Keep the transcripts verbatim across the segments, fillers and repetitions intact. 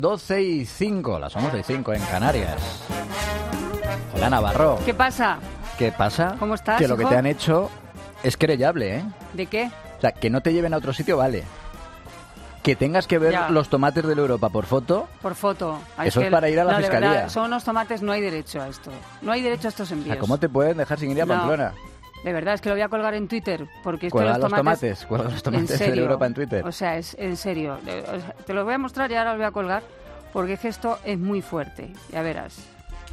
doce y cinco, las once y cinco en Canarias. Hola, Navarro. ¿Qué pasa? ¿Qué pasa? ¿Cómo estás, Que lo que hijo? te han hecho es querellable, ¿eh? ¿De qué? O sea, que no te lleven a otro sitio, vale. Que tengas que ver Ya. los tomates de la Europa por foto, Por foto. Ay, Eso es que- para ir a la no, de fiscalía. verdad, son unos tomates, no hay derecho a esto. No hay derecho a estos o envíos. sea, ¿cómo te pueden dejar sin ir a No. Pamplona? De verdad, es que lo voy a colgar en Twitter. Porque es que Cuelga los los tomates... tomates, cuelga los en tomates de serio. la Europa en Twitter. O sea, es en serio. Eh, o sea, te los voy a mostrar y ahora los voy a colgar. Porque es que esto es muy fuerte. Ya verás.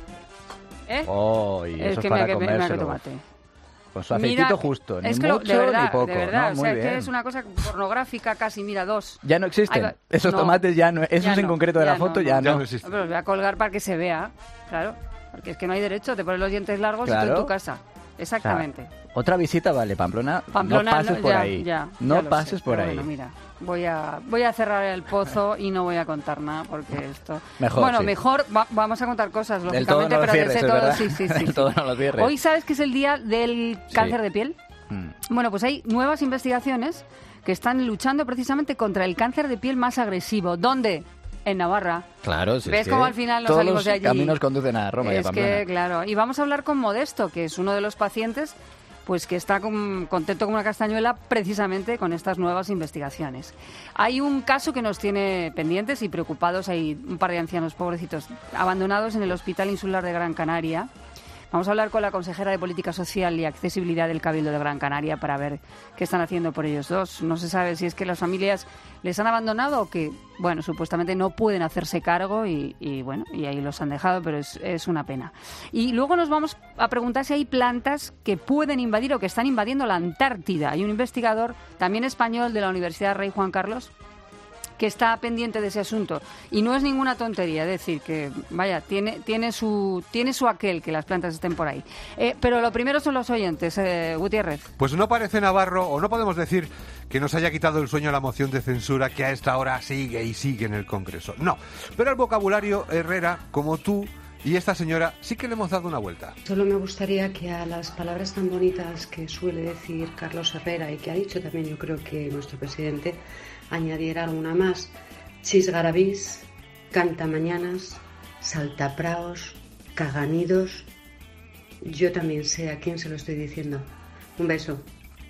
¿Eh? Oh, y es eso que es para me, me, me comérselo. tomate. Con su aceitito Mira, justo, ni es que lo- mucho de verdad, ni poco. de verdad, ¿no? o sea, Muy que bien. es una cosa pornográfica casi, mira, dos. Ya no existen. Ahí va- Esos no, tomates ya no... Esos ya en no, concreto de ya la foto no, ya no. no. Ya no existe. Pero los voy a colgar para que se vea, claro. Porque es que no hay derecho, te pones los dientes largos y Claro. tú en tu casa. Exactamente. Otra visita, vale, Pamplona, Pamplona, no pases no, por ya, ahí. ya, no ya lo pases sé, por pero ahí. Bueno, mira, voy a, voy a cerrar el pozo y no voy a contar nada porque esto... Mejor, Bueno, sí. mejor va- vamos a contar cosas, Del todo lógicamente, no lo pero cierres, de ese es todo, verdad. sí, sí, sí. Del sí. todo no lo cierres. Hoy sabes que es el día del cáncer de piel. Mm. Bueno, pues hay nuevas investigaciones que están luchando precisamente contra el cáncer de piel más agresivo. ¿Dónde? En Navarra. Claro, sí. ¿Ves es que cómo al final nos todos salimos los de allí? caminos conducen a Roma y a Es Pamplona. que, claro. Y vamos a hablar con Modesto, que es uno de los pacientes pues que está con- contento como una castañuela precisamente con estas nuevas investigaciones. Hay un caso que nos tiene pendientes y preocupados. Hay un par de ancianos pobrecitos abandonados en el Hospital Insular de Gran Canaria. Vamos a hablar con la consejera de Política Social y Accesibilidad del Cabildo de Gran Canaria para ver qué están haciendo por ellos dos. No se sabe si es que las familias les han abandonado o que, bueno, supuestamente no pueden hacerse cargo y, y, bueno, y ahí los han dejado, pero es, es una pena. Y luego nos vamos a preguntar si hay plantas que pueden invadir o que están invadiendo la Antártida. Hay un investigador, también español, de la Universidad Rey Juan Carlos, que está pendiente de ese asunto. Y no es ninguna tontería, es decir, que, vaya, tiene, tiene, su, tiene su aquel que las plantas estén por ahí. Eh, pero lo primero son los oyentes, eh, Gutiérrez. Pues no parece, Navarro, o no podemos decir que nos haya quitado el sueño la moción de censura que a esta hora sigue y sigue en el Congreso. No, pero al vocabulario Herrera, como tú y esta señora, sí que le hemos dado una vuelta. Solo me gustaría que a las palabras tan bonitas que suele decir Carlos Herrera y que ha dicho también yo creo que nuestro presidente, añadiera alguna más: chisgarabís, cantamañanas, saltapraos, caganidos. Yo también sé a quién se lo estoy diciendo. Un beso.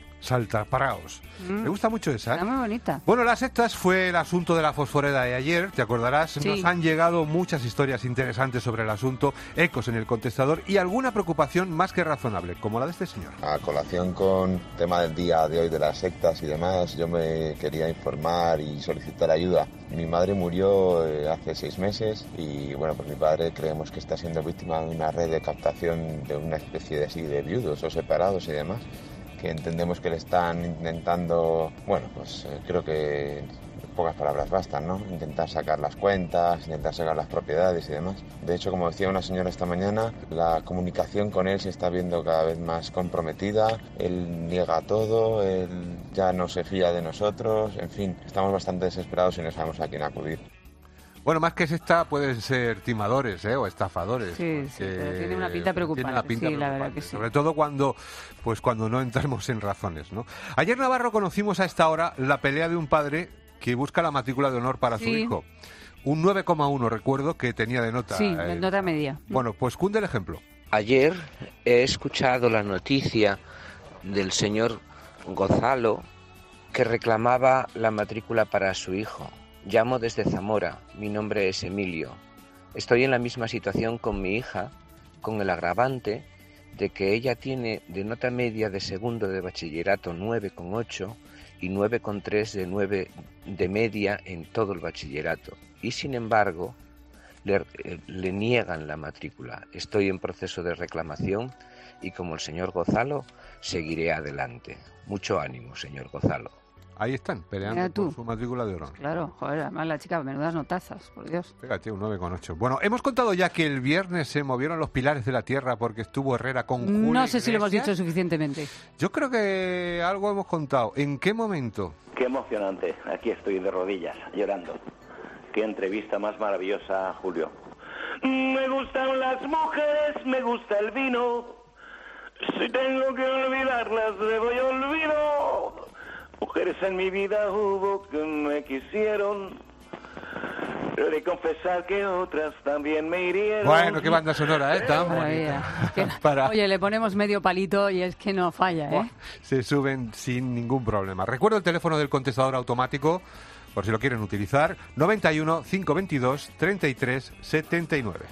Saltapraos. Mm. Me gusta mucho esa, Está ¿eh? muy bonita. Bueno, las sectas fue el asunto de la fosforeda de ayer, te acordarás. Sí. Nos han llegado muchas historias interesantes sobre el asunto, ecos en el contestador y alguna preocupación más que razonable, como la de este señor. A colación con tema del día de hoy de las sectas y demás, yo me quería informar y solicitar ayuda. Mi madre murió eh, hace seis meses y bueno, pues mi padre creemos que está siendo víctima de una red de captación de una especie de así de viudos o separados y demás, que entendemos que le están intentando, bueno, pues eh, creo que pocas palabras bastan, ¿no? Intentar sacar las cuentas, intentar sacar las propiedades y demás. De hecho, como decía una señora esta mañana, la comunicación con él se está viendo cada vez más comprometida, él niega todo, él ya no se fía de nosotros, en fin, estamos bastante desesperados y no sabemos a quién acudir. Bueno, más que secta pueden ser timadores, ¿eh? O estafadores. Sí, sí, porque pero tiene una pinta preocupante. tiene una pinta Sí, la verdad preocupante, que sí. Sobre todo cuando, pues cuando no entramos en razones, ¿no? Ayer, Navarro, conocimos a esta hora la pelea de un padre que busca la matrícula de honor para su Sí. hijo. Un nueve coma uno, recuerdo, que tenía de nota. Sí, eh, nota media. Bueno, pues cunde el ejemplo. Ayer he escuchado la noticia del señor Gonzalo que reclamaba la matrícula para su hijo. Llamo desde Zamora, mi nombre es Emilio. Estoy en la misma situación con mi hija, con el agravante de que ella tiene de nota media de segundo de bachillerato nueve coma ocho y nueve coma tres de nueve de media en todo el bachillerato. Y sin embargo, le, le niegan la matrícula. Estoy en proceso de reclamación y como el señor Gonzalo, seguiré adelante. Mucho ánimo, señor Gonzalo. Ahí están, peleando Mira tú. por su matrícula de honor. Claro, joder, además la chica, menudas notazas, por Dios. Fíjate, un nueve coma ocho. Bueno, hemos contado ya que el viernes se movieron los pilares de la tierra porque estuvo Herrera con Julio No sé si lo hemos Iglesias. dicho suficientemente. Yo creo que algo hemos contado. ¿En qué momento? Qué emocionante. Aquí estoy de rodillas, llorando. Qué entrevista más maravillosa, Julio. Me gustan las mujeres, me gusta el vino. Si tengo que olvidarlas, le doy olvido. Mujeres en mi vida hubo que me quisieron. Pero he de confesar que otras también me hirieron. Bueno, qué banda sonora, ¿eh? Tan Maravilla. bonita. Que- Para- Oye, le ponemos medio palito y es que no falla, ¿eh? Se suben sin ningún problema. Recuerdo el teléfono del contestador automático, por si lo quieren utilizar, noventa y uno, cinco veintidós, treinta y tres, setenta y nueve.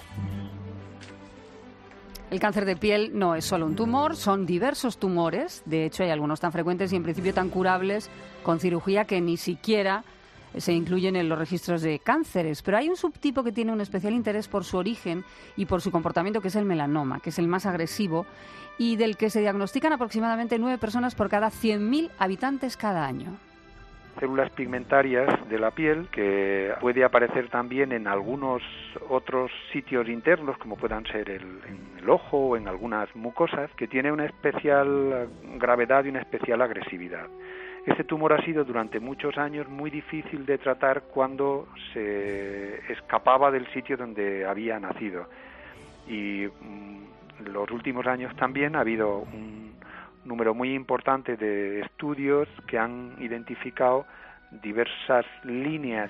El cáncer de piel no es solo un tumor, son diversos tumores. De hecho, hay algunos tan frecuentes y en principio tan curables con cirugía que ni siquiera se incluyen en los registros de cánceres. Pero hay un subtipo que tiene un especial interés por su origen y por su comportamiento, que es el melanoma, que es el más agresivo y del que se diagnostican aproximadamente nueve personas por cada cien mil habitantes cada año. Células pigmentarias de la piel que puede aparecer también en algunos otros sitios internos, como puedan ser el, en el ojo o en algunas mucosas, que tiene una especial gravedad y una especial agresividad. Este tumor ha sido durante muchos años muy difícil de tratar cuando se escapaba del sitio donde había nacido. Y en los últimos años también ha habido un número muy importante de estudios que han identificado diversas líneas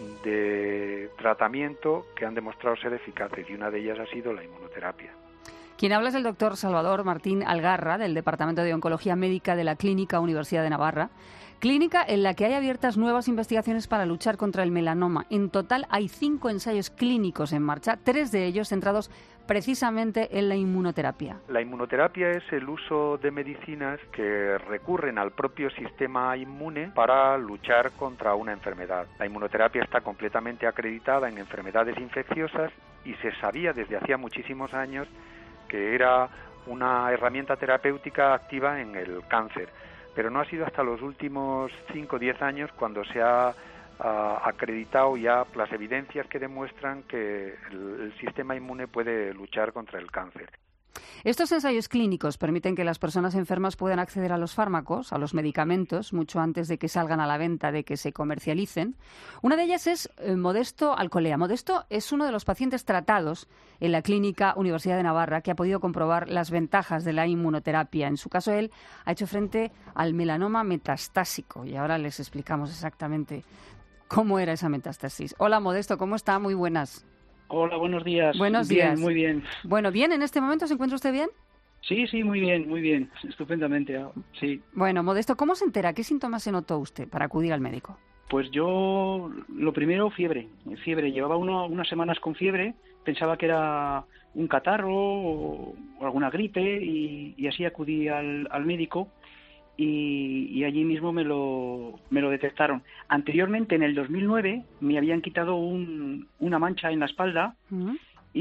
de tratamiento que han demostrado ser eficaces y una de ellas ha sido la inmunoterapia. Quien habla es el doctor Salvador Martín Algarra, del Departamento de Oncología Médica de la Clínica Universidad de Navarra, clínica en la que hay abiertas nuevas investigaciones para luchar contra el melanoma. En total hay cinco ensayos clínicos en marcha, tres de ellos centrados precisamente en la inmunoterapia. La inmunoterapia es el uso de medicinas que recurren al propio sistema inmune para luchar contra una enfermedad. La inmunoterapia está completamente acreditada en enfermedades infecciosas y se sabía desde hacía muchísimos años que era una herramienta terapéutica activa en el cáncer, pero no ha sido hasta los últimos cinco o diez años cuando se ha Uh, acreditado ya las evidencias que demuestran que el, el sistema inmune puede luchar contra el cáncer. Estos ensayos clínicos permiten que las personas enfermas puedan acceder a los fármacos, a los medicamentos, mucho antes de que salgan a la venta, de que se comercialicen. Una de ellas es eh, Modesto Alcolea. Modesto es uno de los pacientes tratados en la Clínica Universidad de Navarra que ha podido comprobar las ventajas de la inmunoterapia. En su caso, él ha hecho frente al melanoma metastásico y ahora les explicamos exactamente cómo era esa metástasis. Hola, Modesto, ¿cómo está? Muy buenas. Hola, buenos días. Buenos bien, días. Muy bien. Bueno, ¿bien en este momento? ¿Se encuentra usted bien? Sí, sí, muy bien, muy bien. Estupendamente, sí. Bueno, Modesto, ¿cómo se entera? ¿Qué síntomas se notó usted para acudir al médico? Pues yo, lo primero, fiebre. Fiebre. Llevaba uno, unas semanas con fiebre. Pensaba que era un catarro o, o alguna gripe y, y así acudí al, al médico. Y, y allí mismo me lo, me lo detectaron. Anteriormente, en el dos mil nueve, me habían quitado un, una mancha en la espalda uh-huh.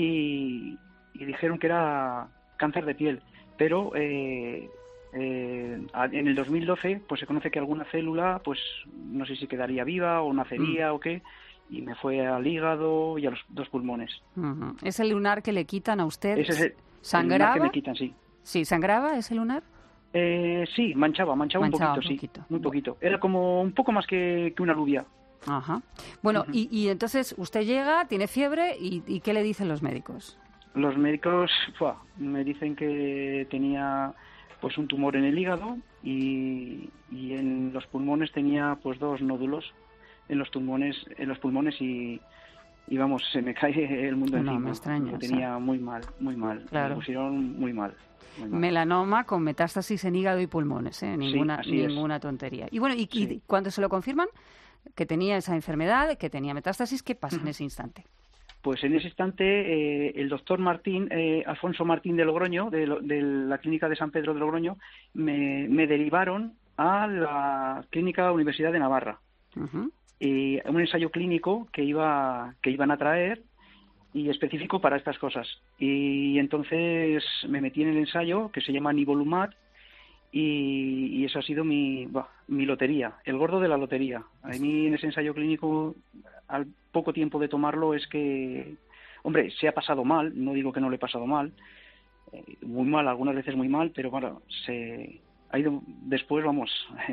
y, y dijeron que era cáncer de piel. Pero eh, eh, en el dos mil doce pues se conoce que alguna célula, pues no sé si quedaría viva o nacería uh-huh. o qué, y me fue al hígado y a los dos pulmones. Uh-huh. ¿Es el lunar que le quitan a usted? Ese es el, ¿Sangraba? el lunar que me quitan, sí. Sí, ¿sangraba ese lunar? Eh, sí, manchaba, manchaba, manchaba un poquito, un poquito, sí, muy poquito. Era como un poco más que, que una alubia. Ajá. Bueno, uh-huh. y, y entonces usted llega, tiene fiebre, y, ¿y qué le dicen los médicos? Los médicos ¡fua! me dicen que tenía pues un tumor en el hígado y, y en los pulmones tenía pues dos nódulos en los pulmones, en los pulmones y, y vamos, se me cae el mundo no, encima. No, me extraña. Lo tenía muy mal, muy mal. Claro. Me pusieron muy mal. Melanoma con metástasis en hígado y pulmones, ¿eh? Ninguna, sí, ninguna es. tontería. Y bueno, y, sí. y cuando se lo confirman que tenía esa enfermedad, que tenía metástasis, ¿qué pasa uh-huh. en ese instante? Pues en ese instante eh, el doctor Martín, eh, Alfonso Martín de Logroño, de, de la clínica de San Pedro de Logroño, me, me derivaron a la clínica Universidad de Navarra. Uh-huh. Y un ensayo clínico que iba que iban a traer y específico para estas cosas. Y entonces me metí en el ensayo que se llama Nivolumab y, y esa ha sido mi, bah, mi lotería, el gordo de la lotería. A mí en ese ensayo clínico, al poco tiempo de tomarlo, es que, hombre, se ha pasado mal, no digo que no le he pasado mal, eh, muy mal, algunas veces muy mal, pero bueno, se ha ido, después, vamos,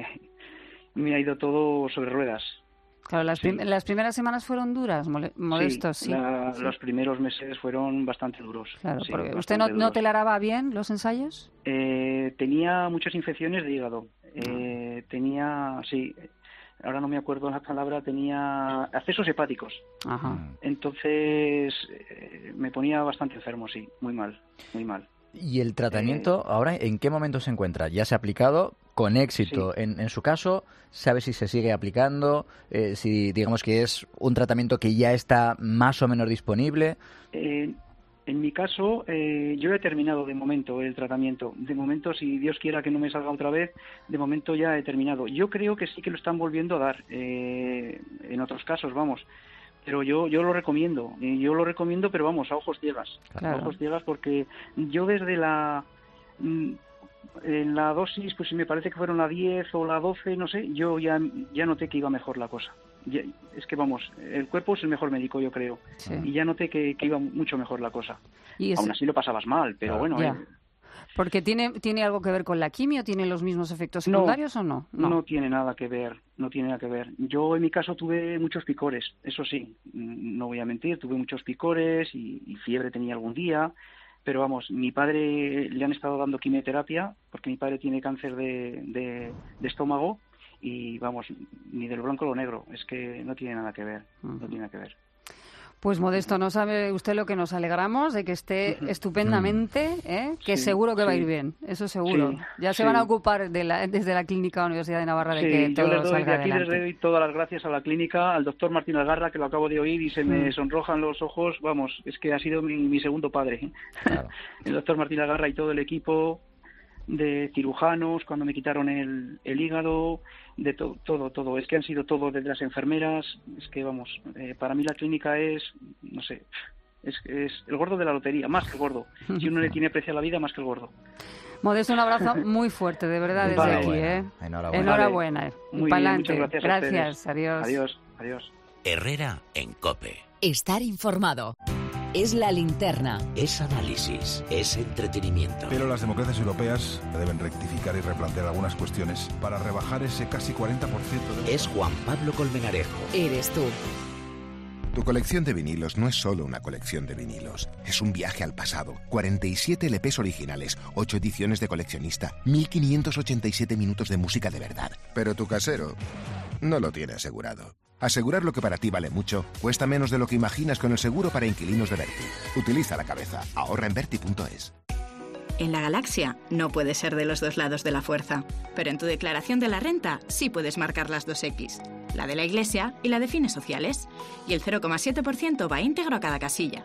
me ha ido todo sobre ruedas. Claro, las, prim- sí. las primeras semanas fueron duras, Modestos, sí. sí. La, sí. Los primeros meses fueron bastante duros. Claro, sí, porque ¿usted no, no toleraba bien los ensayos? Eh, tenía muchas infecciones de hígado. Eh, tenía, sí, ahora no me acuerdo la palabra, tenía accesos hepáticos. Ajá. Entonces eh, me ponía bastante enfermo, sí, muy mal, muy mal. ¿Y el tratamiento eh, ahora en qué momento se encuentra? ¿Ya se ha aplicado con éxito? Sí. En, en su caso, ¿sabe si se sigue aplicando? Eh, si digamos que es un tratamiento que ya está más o menos disponible. Eh, en mi caso, eh, yo he terminado de momento el tratamiento. De momento, si Dios quiera que no me salga otra vez, de momento ya he terminado. Yo creo que sí que lo están volviendo a dar. Eh, en otros casos, vamos. Pero yo yo lo recomiendo, yo lo recomiendo, pero vamos, a ojos ciegas, claro. a ojos ciegas, porque yo desde la en la dosis, pues si me parece que fueron la diez o la doce, no sé, yo ya ya noté que iba mejor la cosa. Ya, es que vamos, el cuerpo es el mejor médico, yo creo, sí. y ya noté que, que iba mucho mejor la cosa. Y ese... Aún así lo pasabas mal, pero claro. bueno... Eh, Porque tiene tiene algo que ver con la quimio, ¿tiene los mismos efectos secundarios no, o no? no? No tiene nada que ver, no tiene nada que ver. Yo en mi caso tuve muchos picores, eso sí, no voy a mentir, tuve muchos picores y, y fiebre tenía algún día, pero vamos, mi padre le han estado dando quimioterapia porque mi padre tiene cáncer de, de, de estómago y vamos, ni del blanco lo negro, es que no tiene nada que ver, uh-huh. no tiene nada que ver. Pues Modesto, no sabe usted lo que nos alegramos de que esté estupendamente, ¿eh? que sí, seguro que sí. va a ir bien, eso seguro. Sí, ya se sí. van a ocupar de la, desde la Clínica Universidad de Navarra de sí, que todo yo les doy, salga de aquí adelante. Les doy todas las gracias a la clínica, al doctor Martín Algarra, que lo acabo de oír y se me sonrojan los ojos, vamos, es que ha sido mi, mi segundo padre. Claro. El doctor Martín Algarra y todo el equipo de cirujanos, cuando me quitaron el, el hígado, de to, todo, todo. Es que han sido todo desde las enfermeras, es que vamos, eh, para mí la clínica es, no sé, es, es el gordo de la lotería, más que el gordo. Si uno le tiene aprecio a la vida, más que el gordo. Modesto, un abrazo muy fuerte, de verdad, desde vale, aquí, bueno. ¿eh? Enhorabuena. Enhorabuena. Vale. Muy bien, muchas gracias. Gracias, adiós. Adiós, adiós. Herrera en COPE. Estar informado. Es la linterna. Es análisis, es entretenimiento. Pero las democracias europeas deben rectificar y replantear algunas cuestiones para rebajar ese casi cuarenta por ciento de... Es Juan Pablo Colmenarejo. Eres tú. Tu colección de vinilos no es solo una colección de vinilos. Es un viaje al pasado. cuarenta y siete L Pes originales, ocho ediciones de coleccionista, mil quinientos ochenta y siete minutos de música de verdad. Pero tu casero no lo tiene asegurado. Asegurar lo que para ti vale mucho cuesta menos de lo que imaginas con el seguro para inquilinos de Verti. Utiliza la cabeza. Ahorra en verti punto es. En la galaxia no puedes ser de los dos lados de la fuerza, pero en tu declaración de la renta sí puedes marcar las dos X, la de la Iglesia y la de fines sociales, y el cero coma siete por ciento va íntegro a cada casilla.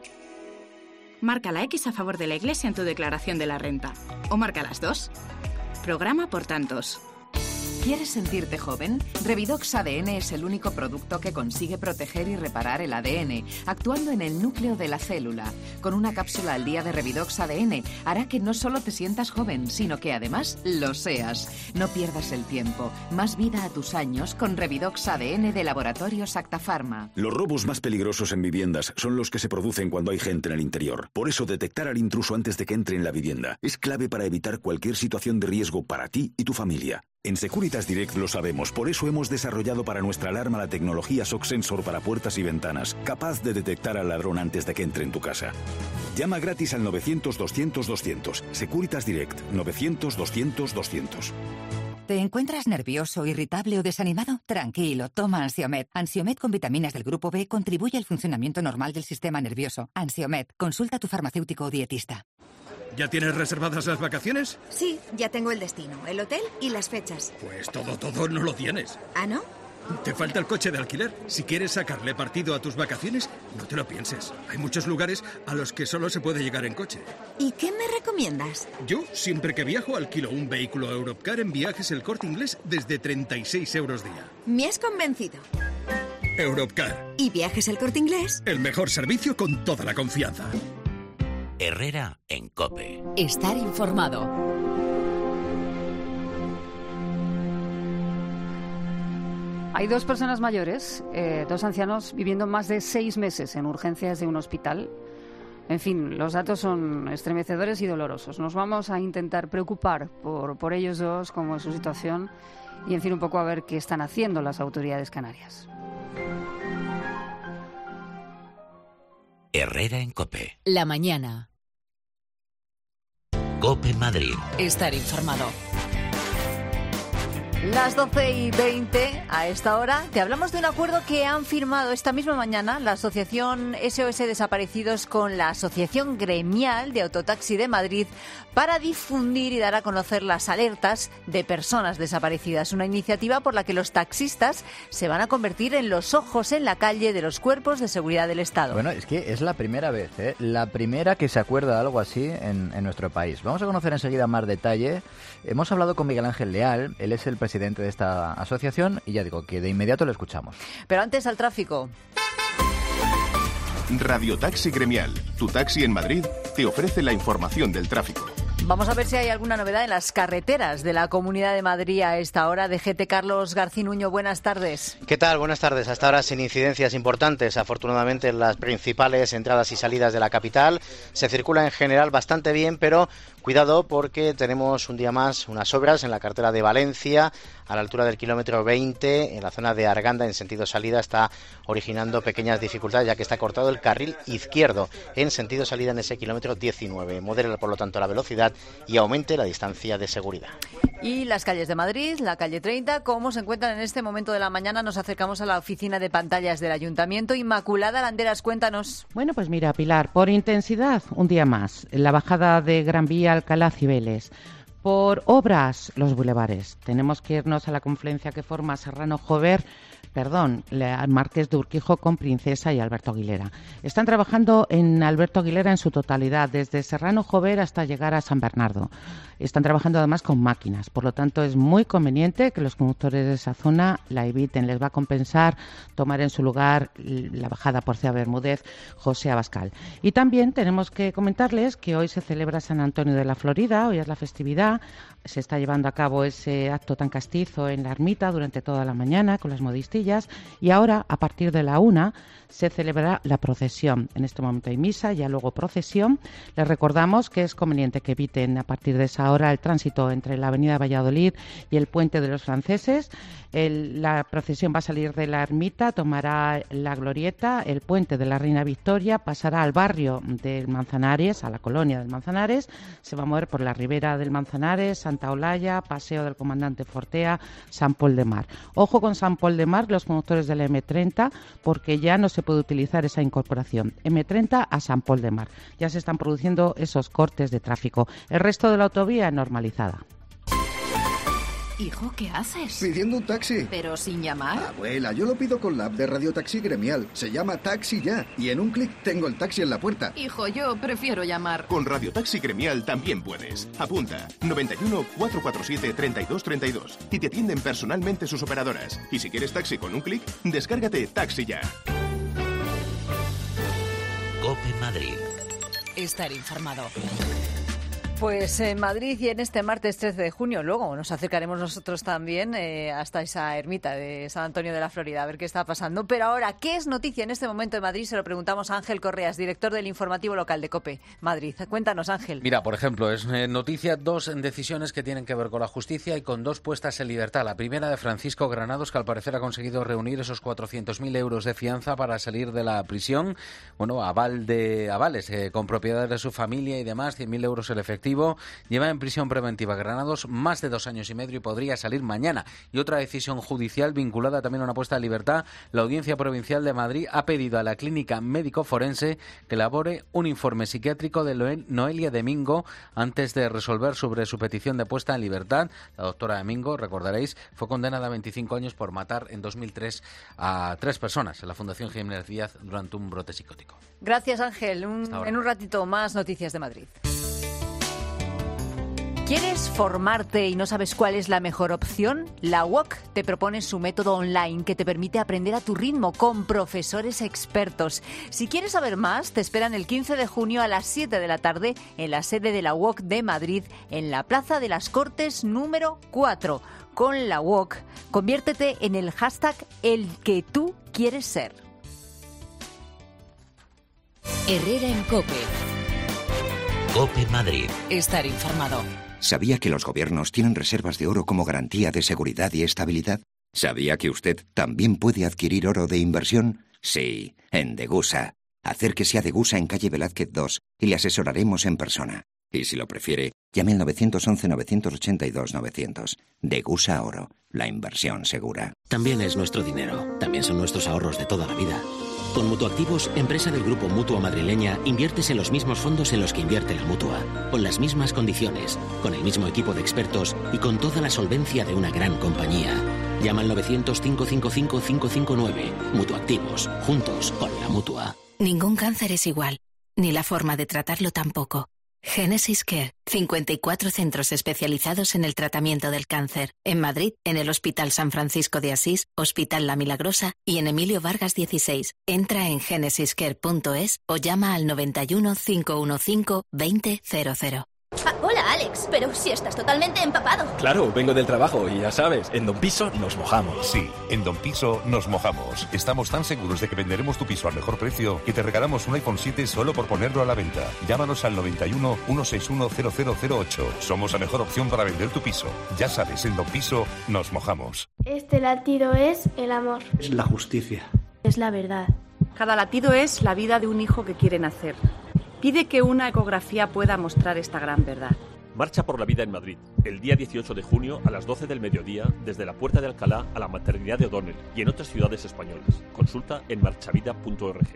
Marca la X a favor de la Iglesia en tu declaración de la renta, o marca las dos. Programa por tantos. ¿Quieres sentirte joven? Revidox A D N es el único producto que consigue proteger y reparar el A D N, actuando en el núcleo de la célula. Con una cápsula al día de Revidox A D N hará que no solo te sientas joven, sino que además lo seas. No pierdas el tiempo. Más vida a tus años con Revidox A D N de Laboratorios Acta Pharma. Los robos más peligrosos en viviendas son los que se producen cuando hay gente en el interior. Por eso, detectar al intruso antes de que entre en la vivienda es clave para evitar cualquier situación de riesgo para ti y tu familia. En Securitas Direct lo sabemos, por eso hemos desarrollado para nuestra alarma la tecnología S O C Sensor para puertas y ventanas, capaz de detectar al ladrón antes de que entre en tu casa. Llama gratis al novecientos doscientos doscientos. Securitas Direct, novecientos doscientos doscientos. ¿Te encuentras nervioso, irritable o desanimado? Tranquilo, toma Ansiomed. Ansiomed con vitaminas del grupo B contribuye al funcionamiento normal del sistema nervioso. Ansiomed, consulta a tu farmacéutico o dietista. ¿Ya tienes reservadas las vacaciones? Sí, ya tengo el destino, el hotel y las fechas. Pues todo, todo no lo tienes. ¿Ah, no? Te falta el coche de alquiler. Si quieres sacarle partido a tus vacaciones, no te lo pienses. Hay muchos lugares a los que solo se puede llegar en coche. ¿Y qué me recomiendas? Yo, siempre que viajo, alquilo un vehículo Europcar en Viajes El Corte Inglés desde treinta y seis euros día. Me has convencido. Europcar. ¿Y Viajes El Corte Inglés? El mejor servicio con toda la confianza. Herrera en COPE. Estar informado. Hay dos personas mayores, eh, dos ancianos, viviendo más de seis meses en urgencias de un hospital. En fin, los datos son estremecedores y dolorosos. Nos vamos a intentar preocupar por, por ellos dos, cómo es su situación, y en fin, un poco a ver qué están haciendo las autoridades canarias. Herrera en COPE. La mañana. COPE Madrid. Estar informado. Las doce y veinte, a esta hora, te hablamos de un acuerdo que han firmado esta misma mañana la Asociación S O S Desaparecidos con la Asociación Gremial de Autotaxi de Madrid para difundir y dar a conocer las alertas de personas desaparecidas. Una iniciativa por la que los taxistas se van a convertir en los ojos en la calle de los cuerpos de seguridad del Estado. Bueno, es que es la primera vez, ¿eh? La primera que se acuerda de algo así en, en nuestro país. Vamos a conocer enseguida más detalle. Hemos hablado con Miguel Ángel Leal, él es el presidente de esta asociación y ya digo que de inmediato lo escuchamos. Pero antes al tráfico. Radio Taxi Gremial, tu taxi en Madrid, te ofrece la información del tráfico. Vamos a ver si hay alguna novedad en las carreteras de la Comunidad de Madrid a esta hora. D G T Carlos Garcinuño, buenas tardes. ¿Qué tal? Buenas tardes. Hasta ahora sin incidencias importantes. Afortunadamente en las principales entradas y salidas de la capital se circula en general bastante bien, pero cuidado porque tenemos un día más unas obras en la carretera de Valencia, a la altura del kilómetro veinte, en la zona de Arganda, en sentido salida, está originando pequeñas dificultades, ya que está cortado el carril izquierdo en sentido salida en ese kilómetro diecinueve. Modere, por lo tanto, la velocidad y aumente la distancia de seguridad. Y las calles de Madrid, la calle treinta, ¿cómo se encuentran en este momento de la mañana? Nos acercamos a la oficina de pantallas del Ayuntamiento. Inmaculada Landeras, cuéntanos. Bueno, pues mira, Pilar, por intensidad, un día más, la bajada de Gran Vía, Alcalá, Cibeles. Por obras, los bulevares. Tenemos que irnos a la confluencia que forma Serrano Jover, perdón, el Marqués de Urquijo con Princesa y Alberto Aguilera. Están trabajando en Alberto Aguilera en su totalidad, desde Serrano Jover hasta llegar a San Bernardo. Están trabajando además con máquinas, por lo tanto es muy conveniente que los conductores de esa zona la eviten. Les va a compensar tomar en su lugar la bajada por Cea Bermúdez, José Abascal. Y también tenemos que comentarles que hoy se celebra San Antonio de la Florida, hoy es la festividad, se está llevando a cabo ese acto tan castizo en la ermita durante toda la mañana con las modistillas y ahora, a partir de la una, se celebrará la procesión. En este momento hay misa, ya luego procesión. Les recordamos que es conveniente que eviten a partir de esa hora el tránsito entre la avenida Valladolid y el Puente de los Franceses. El, la procesión va a salir de la ermita, tomará la glorieta, el Puente de la Reina Victoria, pasará al barrio del Manzanares, a la colonia del Manzanares, se va a mover por la ribera del Manzanares, Santa Olalla, Paseo del Comandante Fortea, San Pol de Mar. Ojo con San Pol de Mar, los conductores de la eme treinta, porque ya no se puede utilizar esa incorporación. eme treinta a San Pol de Mar. Ya se están produciendo esos cortes de tráfico. El resto de la autovía normalizada. Hijo, ¿qué haces? Pidiendo un taxi. ¿Pero sin llamar? Abuela, yo lo pido con la app de Radio Taxi Gremial. Se llama Taxi Ya. Y en un clic tengo el taxi en la puerta. Hijo, yo prefiero llamar. Con Radio Taxi Gremial también puedes. Apunta noventa y uno, cuatrocientos cuarenta y siete, treinta y dos treinta y dos. Y te atienden personalmente sus operadoras. Y si quieres taxi con un clic, descárgate Taxi Ya. COPE Madrid. Estar informado. Pues en Madrid y en este martes trece de junio, luego nos acercaremos nosotros también eh, hasta esa ermita de San Antonio de la Florida, a ver qué está pasando. Pero ahora, ¿qué es noticia en este momento en Madrid? Se lo preguntamos a Ángel Correas, director del informativo local de COPE Madrid. Cuéntanos, Ángel. Mira, por ejemplo, es eh, noticia dos decisiones que tienen que ver con la justicia y con dos puestas en libertad. La primera de Francisco Granados, que al parecer ha conseguido reunir esos cuatrocientos mil euros de fianza para salir de la prisión. Bueno, aval de avales eh, con propiedades de su familia y demás, cien mil euros el efectivo. Lleva en prisión preventiva Granados más de dos años y medio y podría salir mañana. Y otra decisión judicial vinculada también a una puesta en libertad. La Audiencia Provincial de Madrid ha pedido a la Clínica Médico Forense que elabore un informe psiquiátrico de Noelia Domingo antes de resolver sobre su petición de puesta en libertad. La doctora Domingo, recordaréis, fue condenada a veinticinco años por matar en dos mil tres a tres personas en la Fundación Jiménez Díaz durante un brote psicótico. Gracias, Ángel. Un, en un ratito más noticias de Madrid. ¿Quieres formarte y no sabes cuál es la mejor opción? La U O C te propone su método online que te permite aprender a tu ritmo con profesores expertos. Si quieres saber más, te esperan el quince de junio a las siete de la tarde en la sede de la U O C de Madrid, en la Plaza de las Cortes número cuatro. Con la U O C, conviértete en el hashtag el que tú quieres ser. Herrera en COPE. COPE Madrid. Estar informado. ¿Sabía que los gobiernos tienen reservas de oro como garantía de seguridad y estabilidad? ¿Sabía que usted también puede adquirir oro de inversión? Sí, en Degusa. Acérquese a Degusa en calle Velázquez dos y le asesoraremos en persona. Y si lo prefiere, llame al nueve once, nueve ocho dos, novecientos. Degusa Oro, la inversión segura. También es nuestro dinero. También son nuestros ahorros de toda la vida. Con Mutuactivos, empresa del grupo Mutua Madrileña, inviertes en los mismos fondos en los que invierte la Mutua, con las mismas condiciones, con el mismo equipo de expertos y con toda la solvencia de una gran compañía. Llama al novecientos, cinco cinco cinco, cinco cinco nueve. Mutuactivos, juntos con la Mutua. Ningún cáncer es igual, ni la forma de tratarlo tampoco. Genesis Care, cincuenta y cuatro centros especializados en el tratamiento del cáncer. En Madrid, en el Hospital San Francisco de Asís, Hospital La Milagrosa y en Emilio Vargas dieciséis. Entra en genesis care punto es o llama al noventa y uno, cinco uno cinco, veinte cero cero. Ah, hola, Alex, pero si estás totalmente empapado. Claro, vengo del trabajo y ya sabes, en Don Piso nos mojamos. Sí, en Don Piso nos mojamos. Estamos tan seguros de que venderemos tu piso al mejor precio que te regalamos un iPhone siete solo por ponerlo a la venta. Llámanos al noventa y uno, ciento sesenta y uno, cero cero cero ocho. Somos la mejor opción para vender tu piso. Ya sabes, en Don Piso nos mojamos. Este latido es el amor. Es la justicia. Es la verdad. Cada latido es la vida de un hijo que quiere nacer. Pide que una ecografía pueda mostrar esta gran verdad. Marcha por la vida en Madrid, el día dieciocho de junio a las doce del mediodía, desde la Puerta de Alcalá a la maternidad de O'Donnell y en otras ciudades españolas. Consulta en marchavida punto org.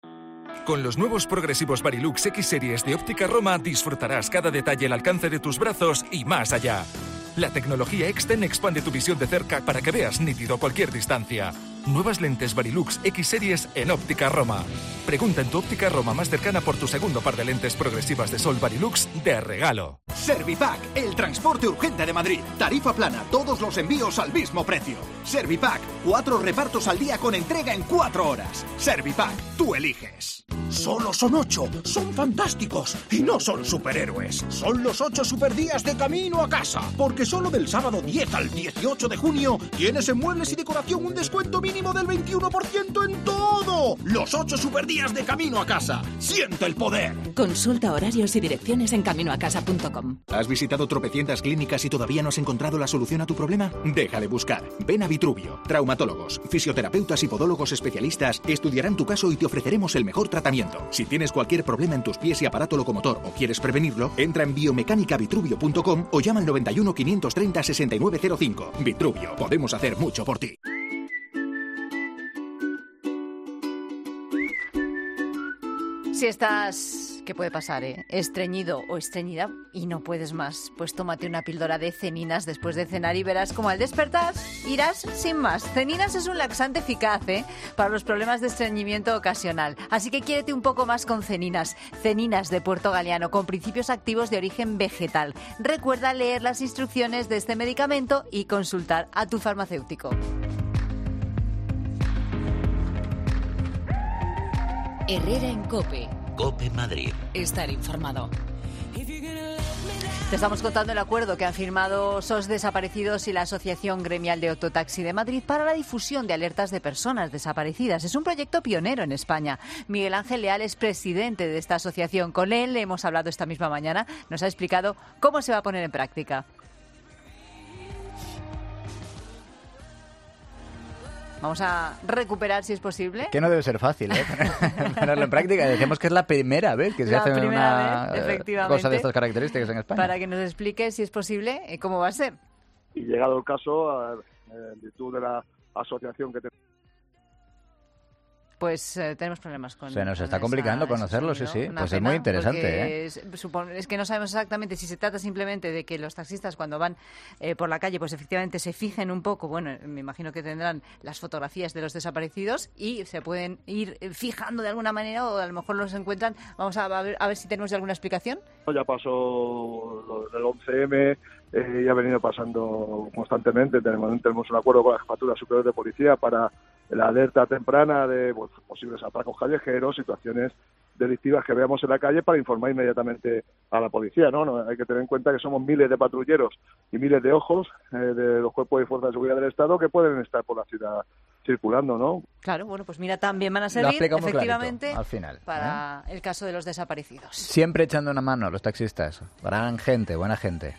Con los nuevos progresivos Varilux X Series de Óptica Roma disfrutarás cada detalle al alcance de tus brazos y más allá. La tecnología Extend expande tu visión de cerca para que veas nítido cualquier distancia. Nuevas lentes Varilux X Series en Óptica Roma. Pregunta en tu Óptica Roma más cercana por tu segundo par de lentes progresivas de sol Varilux de regalo. Servipack, el transporte urgente de Madrid. Tarifa plana, todos los envíos al mismo precio. Servipack, cuatro repartos al día con entrega en cuatro horas. Servipack, tú eliges. Solo son ocho, son fantásticos y no son superhéroes. Son los ocho superdías de camino a casa. Porque solo del sábado diez al dieciocho de junio tienes en muebles y decoración un descuento mínimo del veintiuno por ciento en todo. Los ocho superdías de camino a casa. Siente el poder. Consulta horarios y direcciones en caminoacasa punto com. ¿Has visitado tropecientas clínicas y todavía no has encontrado la solución a tu problema? Deja de buscar. Ven a Vitruvio. Traumatólogos, fisioterapeutas y podólogos especialistas estudiarán tu caso y te ofreceremos el mejor tratamiento. Si tienes cualquier problema en tus pies y aparato locomotor o quieres prevenirlo, entra en biomecánica vitruvio punto com o llama al noventa y uno, quinientos treinta, sesenta y nueve cero cinco. Vitruvio, podemos hacer mucho por ti. Si estás, ¿qué puede pasar, eh? estreñido o estreñida y no puedes más, pues tómate una píldora de Ceninas después de cenar y verás como al despertar irás sin más. Ceninas es un laxante eficaz, ¿eh? para los problemas de estreñimiento ocasional. Así que quiérete un poco más con Ceninas. Ceninas de Puerto Galeano, con principios activos de origen vegetal. Recuerda leer las instrucciones de este medicamento y consultar a tu farmacéutico. Herrera en COPE. COPE Madrid. Estar informado. Te estamos contando el acuerdo que han firmado S O S Desaparecidos y la Asociación Gremial de Autotaxi de Madrid para la difusión de alertas de personas desaparecidas. Es un proyecto pionero en España. Miguel Ángel Leal es presidente de esta asociación. Con él hemos hablado esta misma mañana. Nos ha explicado cómo se va a poner en práctica. Vamos a recuperar, si es posible. Que no debe ser fácil, ¿eh? Ponerlo en práctica. Decimos que es la primera vez que se la hace una vez, efectivamente, cosa de estas características en España. Para que nos explique, si es posible, cómo va a ser. Y llegado el caso, en virtud de la asociación que tenemos, Pues eh, tenemos problemas con... Se nos con está esa, complicando conocerlo, sí, sí. Pues es muy interesante, ¿eh? Es, supon, es que no sabemos exactamente si se trata simplemente de que los taxistas cuando van eh, por la calle, pues efectivamente se fijen un poco, bueno, me imagino que tendrán las fotografías de los desaparecidos y se pueden ir fijando de alguna manera o a lo mejor los encuentran. Vamos a ver, a ver si tenemos alguna explicación. Ya pasó lo del once eme eh, y ha venido pasando constantemente. Tenemos, tenemos un acuerdo con la Jefatura Superior de Policía para la alerta temprana de pues, posibles atracos callejeros, situaciones delictivas que veamos en la calle para informar inmediatamente a la policía, ¿no? no hay que tener en cuenta que somos miles de patrulleros y miles de ojos eh, de los cuerpos y fuerzas de seguridad del Estado que pueden estar por la ciudad circulando, ¿no? Claro, bueno, pues mira, también van a servir efectivamente clarito, al final, para ¿eh? el caso de los desaparecidos. Siempre echando una mano a los taxistas. Gran gente, buena gente.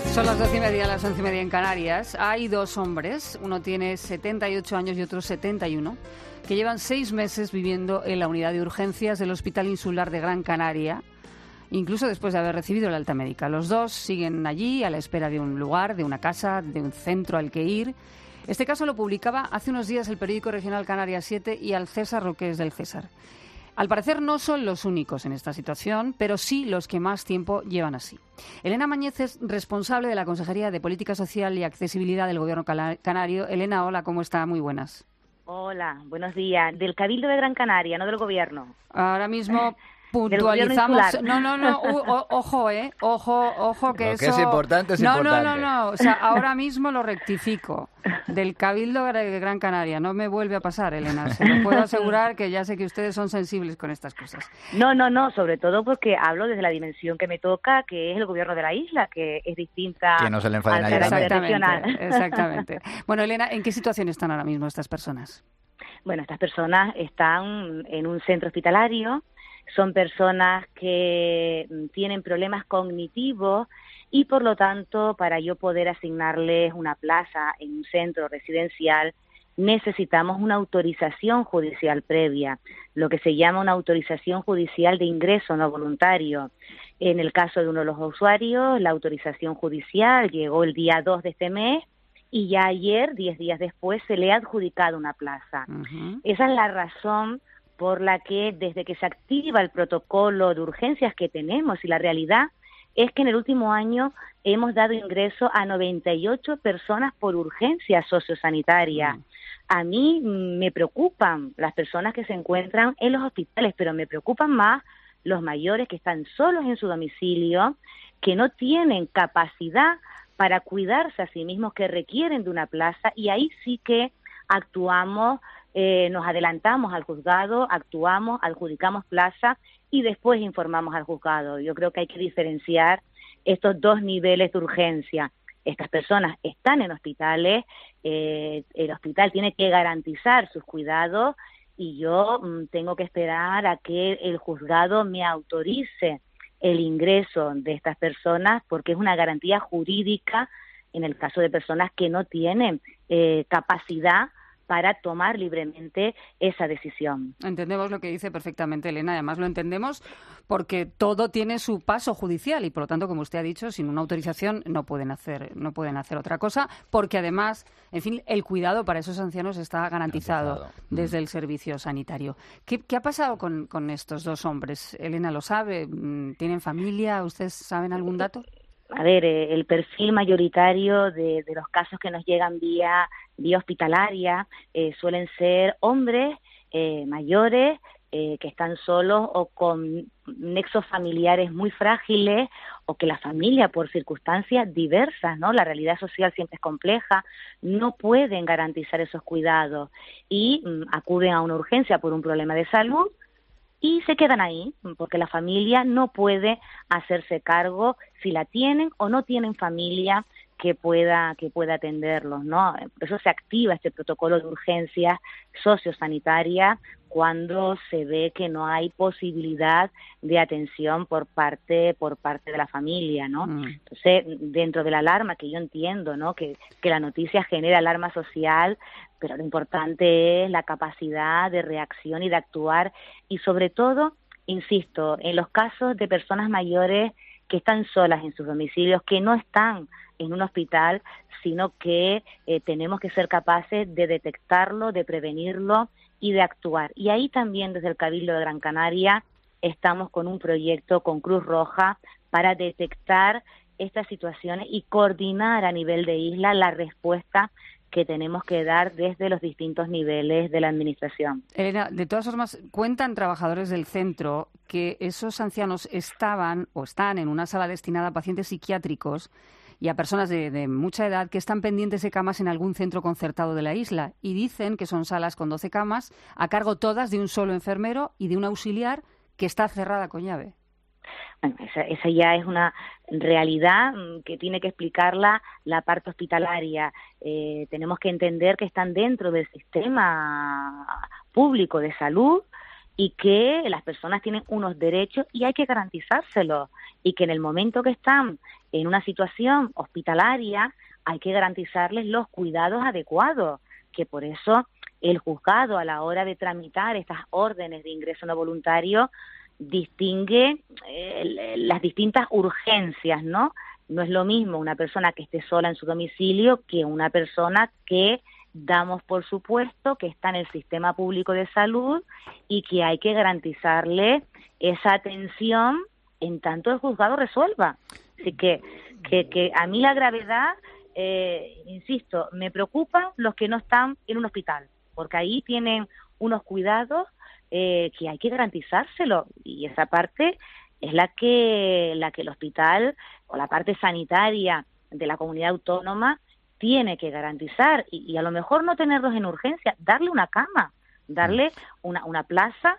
Son las doce y media, las once y media en Canarias. Hay dos hombres, uno tiene setenta y ocho años y otro setenta y uno, que llevan seis meses viviendo en la unidad de urgencias del Hospital Insular de Gran Canaria, incluso después de haber recibido la alta médica. Los dos siguen allí a la espera de un lugar, de una casa, de un centro al que ir. Este caso lo publicaba hace unos días el periódico regional Canarias siete y Al César lo que es del César. Al parecer no son los únicos en esta situación, pero sí los que más tiempo llevan así. Elena Mañez es responsable de la Consejería de Política Social y Accesibilidad del Gobierno canario. Elena, hola, ¿cómo está? Muy buenas. Hola, buenos días. Del Cabildo de Gran Canaria, no del Gobierno. Ahora mismo puntualizamos. No, no, no. Uh, o, ojo, eh. Ojo, ojo que Lo eso. que es importante es no, importante. No, no, no. O sea, ahora mismo lo rectifico. Del Cabildo de Gran Canaria. No me vuelve a pasar, Elena. Se lo puedo asegurar, que ya sé que ustedes son sensibles con estas cosas. No, no, no. Sobre todo porque hablo desde la dimensión que me toca, que es el Gobierno de la isla, que es distinta que no se le al carácter regional. Exactamente. Bueno, Elena, ¿en qué situación están ahora mismo estas personas? Bueno, estas personas están en un centro hospitalario. Son personas que tienen problemas cognitivos y, por lo tanto, para yo poder asignarles una plaza en un centro residencial, necesitamos una autorización judicial previa, lo que se llama una autorización judicial de ingreso no voluntario. En el caso de uno de los usuarios, la autorización judicial llegó el día dos de este mes y ya ayer, diez días después, se le ha adjudicado una plaza. Uh-huh. Esa es la razón por la que desde que se activa el protocolo de urgencias que tenemos, y la realidad es que en el último año hemos dado ingreso a noventa y ocho personas por urgencia sociosanitaria. Mm. A mí me preocupan las personas que se encuentran en los hospitales, pero me preocupan más los mayores que están solos en su domicilio, que no tienen capacidad para cuidarse a sí mismos, que requieren de una plaza, y ahí sí que actuamos. Eh, nos adelantamos al juzgado, actuamos, adjudicamos plaza y después informamos al juzgado. Yo creo que hay que diferenciar estos dos niveles de urgencia. Estas personas están en hospitales, eh, el hospital tiene que garantizar sus cuidados y yo mm, tengo que esperar a que el juzgado me autorice el ingreso de estas personas, porque es una garantía jurídica en el caso de personas que no tienen eh, capacidad para tomar libremente esa decisión. Entendemos lo que dice perfectamente Elena, además lo entendemos porque todo tiene su paso judicial y, por lo tanto, como usted ha dicho, sin una autorización no pueden hacer no pueden hacer otra cosa, porque además, en fin, el cuidado para esos ancianos está garantizado, garantizado. desde el servicio sanitario. ¿Qué, qué ha pasado con, con estos dos hombres? Elena lo sabe, ¿tienen familia? ¿Ustedes saben algún dato? A ver, eh, el perfil mayoritario de, de los casos que nos llegan vía, vía hospitalaria eh, suelen ser hombres eh, mayores eh, que están solos o con nexos familiares muy frágiles, o que la familia, por circunstancias diversas, ¿no? La realidad social siempre es compleja, no pueden garantizar esos cuidados y mm, acuden a una urgencia por un problema de salud y se quedan ahí, porque la familia no puede hacerse cargo si la tienen o no tienen familia que pueda que pueda atenderlos, ¿no? Por eso se activa este protocolo de urgencias sociosanitaria cuando se ve que no hay posibilidad de atención por parte por parte de la familia, ¿no? Mm. Entonces, dentro de la alarma, que yo entiendo, ¿no? Que, que la noticia genera alarma social, pero lo importante es la capacidad de reacción y de actuar, y sobre todo, insisto, en los casos de personas mayores que están solas en sus domicilios, que no están en un hospital, sino que eh, tenemos que ser capaces de detectarlo, de prevenirlo y de actuar. Y ahí también desde el Cabildo de Gran Canaria estamos con un proyecto con Cruz Roja para detectar estas situaciones y coordinar a nivel de isla la respuesta que tenemos que dar desde los distintos niveles de la administración. Elena, de todas formas, cuentan trabajadores del centro que esos ancianos estaban o están en una sala destinada a pacientes psiquiátricos y a personas de, de mucha edad que están pendientes de camas en algún centro concertado de la isla, y dicen que son salas con doce camas, a cargo todas de un solo enfermero y de un auxiliar, que está cerrada con llave. Bueno, esa, esa ya es una realidad que tiene que explicarla la parte hospitalaria. Eh, tenemos que entender que están dentro del sistema público de salud y que las personas tienen unos derechos y hay que garantizárselos, y que en el momento que están en una situación hospitalaria hay que garantizarles los cuidados adecuados, que por eso el juzgado, a la hora de tramitar estas órdenes de ingreso no voluntario, distingue eh, las distintas urgencias, ¿no? No es lo mismo una persona que esté sola en su domicilio que una persona que damos por supuesto que está en el sistema público de salud y que hay que garantizarle esa atención en tanto el juzgado resuelva. Así que, que, que a mí la gravedad, eh, insisto, me preocupan los que no están en un hospital, porque ahí tienen unos cuidados eh, que hay que garantizárselo, y esa parte es la que, la que el hospital o la parte sanitaria de la comunidad autónoma tiene que garantizar, y, y a lo mejor no tenerlos en urgencia, darle una cama, darle una, una plaza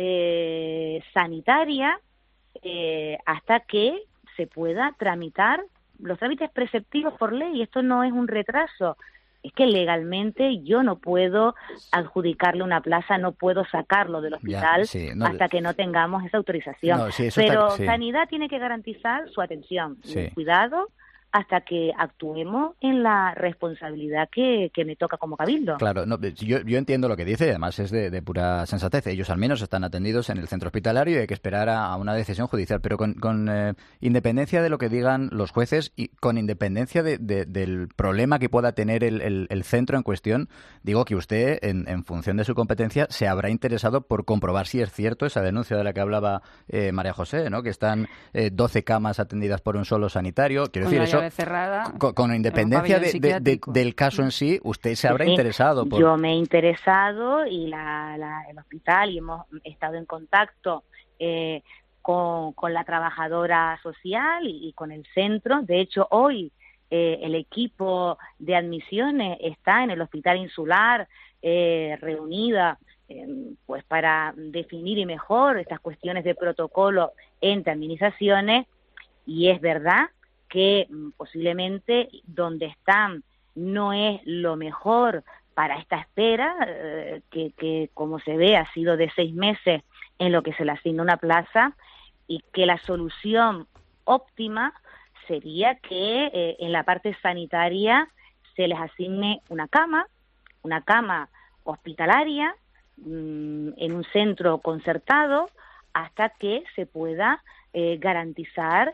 eh, sanitaria eh, hasta que se pueda tramitar los trámites preceptivos por ley. Esto no es un retraso, es que legalmente yo no puedo adjudicarle una plaza, no puedo sacarlo del hospital ya, sí, no, hasta que no tengamos esa autorización. No, sí, Pero está, sí. Sanidad tiene que garantizar su atención, sí. su cuidado, hasta que actuemos en la responsabilidad que, que me toca como cabildo. Claro, no, yo, yo entiendo lo que dice, además es de, de pura sensatez. Ellos al menos están atendidos en el centro hospitalario y hay que esperar a, a una decisión judicial, pero con, con eh, independencia de lo que digan los jueces y con independencia de, de, del problema que pueda tener el, el, el centro en cuestión, digo que usted, en, en función de su competencia, se habrá interesado por comprobar si es cierto esa denuncia de la que hablaba eh, María José, ¿no? Que están eh, doce camas atendidas por un solo sanitario. Quiero decir, eso cerrada, con, con independencia de, de, de, del caso en sí, usted se habrá sí, interesado. Por... Yo me he interesado y la, la, el hospital, y hemos estado en contacto eh, con, con la trabajadora social y, y con el centro. De hecho, hoy eh, el equipo de admisiones está en el Hospital Insular eh, reunida eh, pues para definir y mejor estas cuestiones de protocolo entre administraciones, y es verdad que posiblemente donde están no es lo mejor para esta espera, eh, que, que como se ve ha sido de seis meses en lo que se le asigna una plaza, y que la solución óptima sería que eh, en la parte sanitaria se les asigne una cama, una cama hospitalaria mmm, en un centro concertado, hasta que se pueda eh, garantizar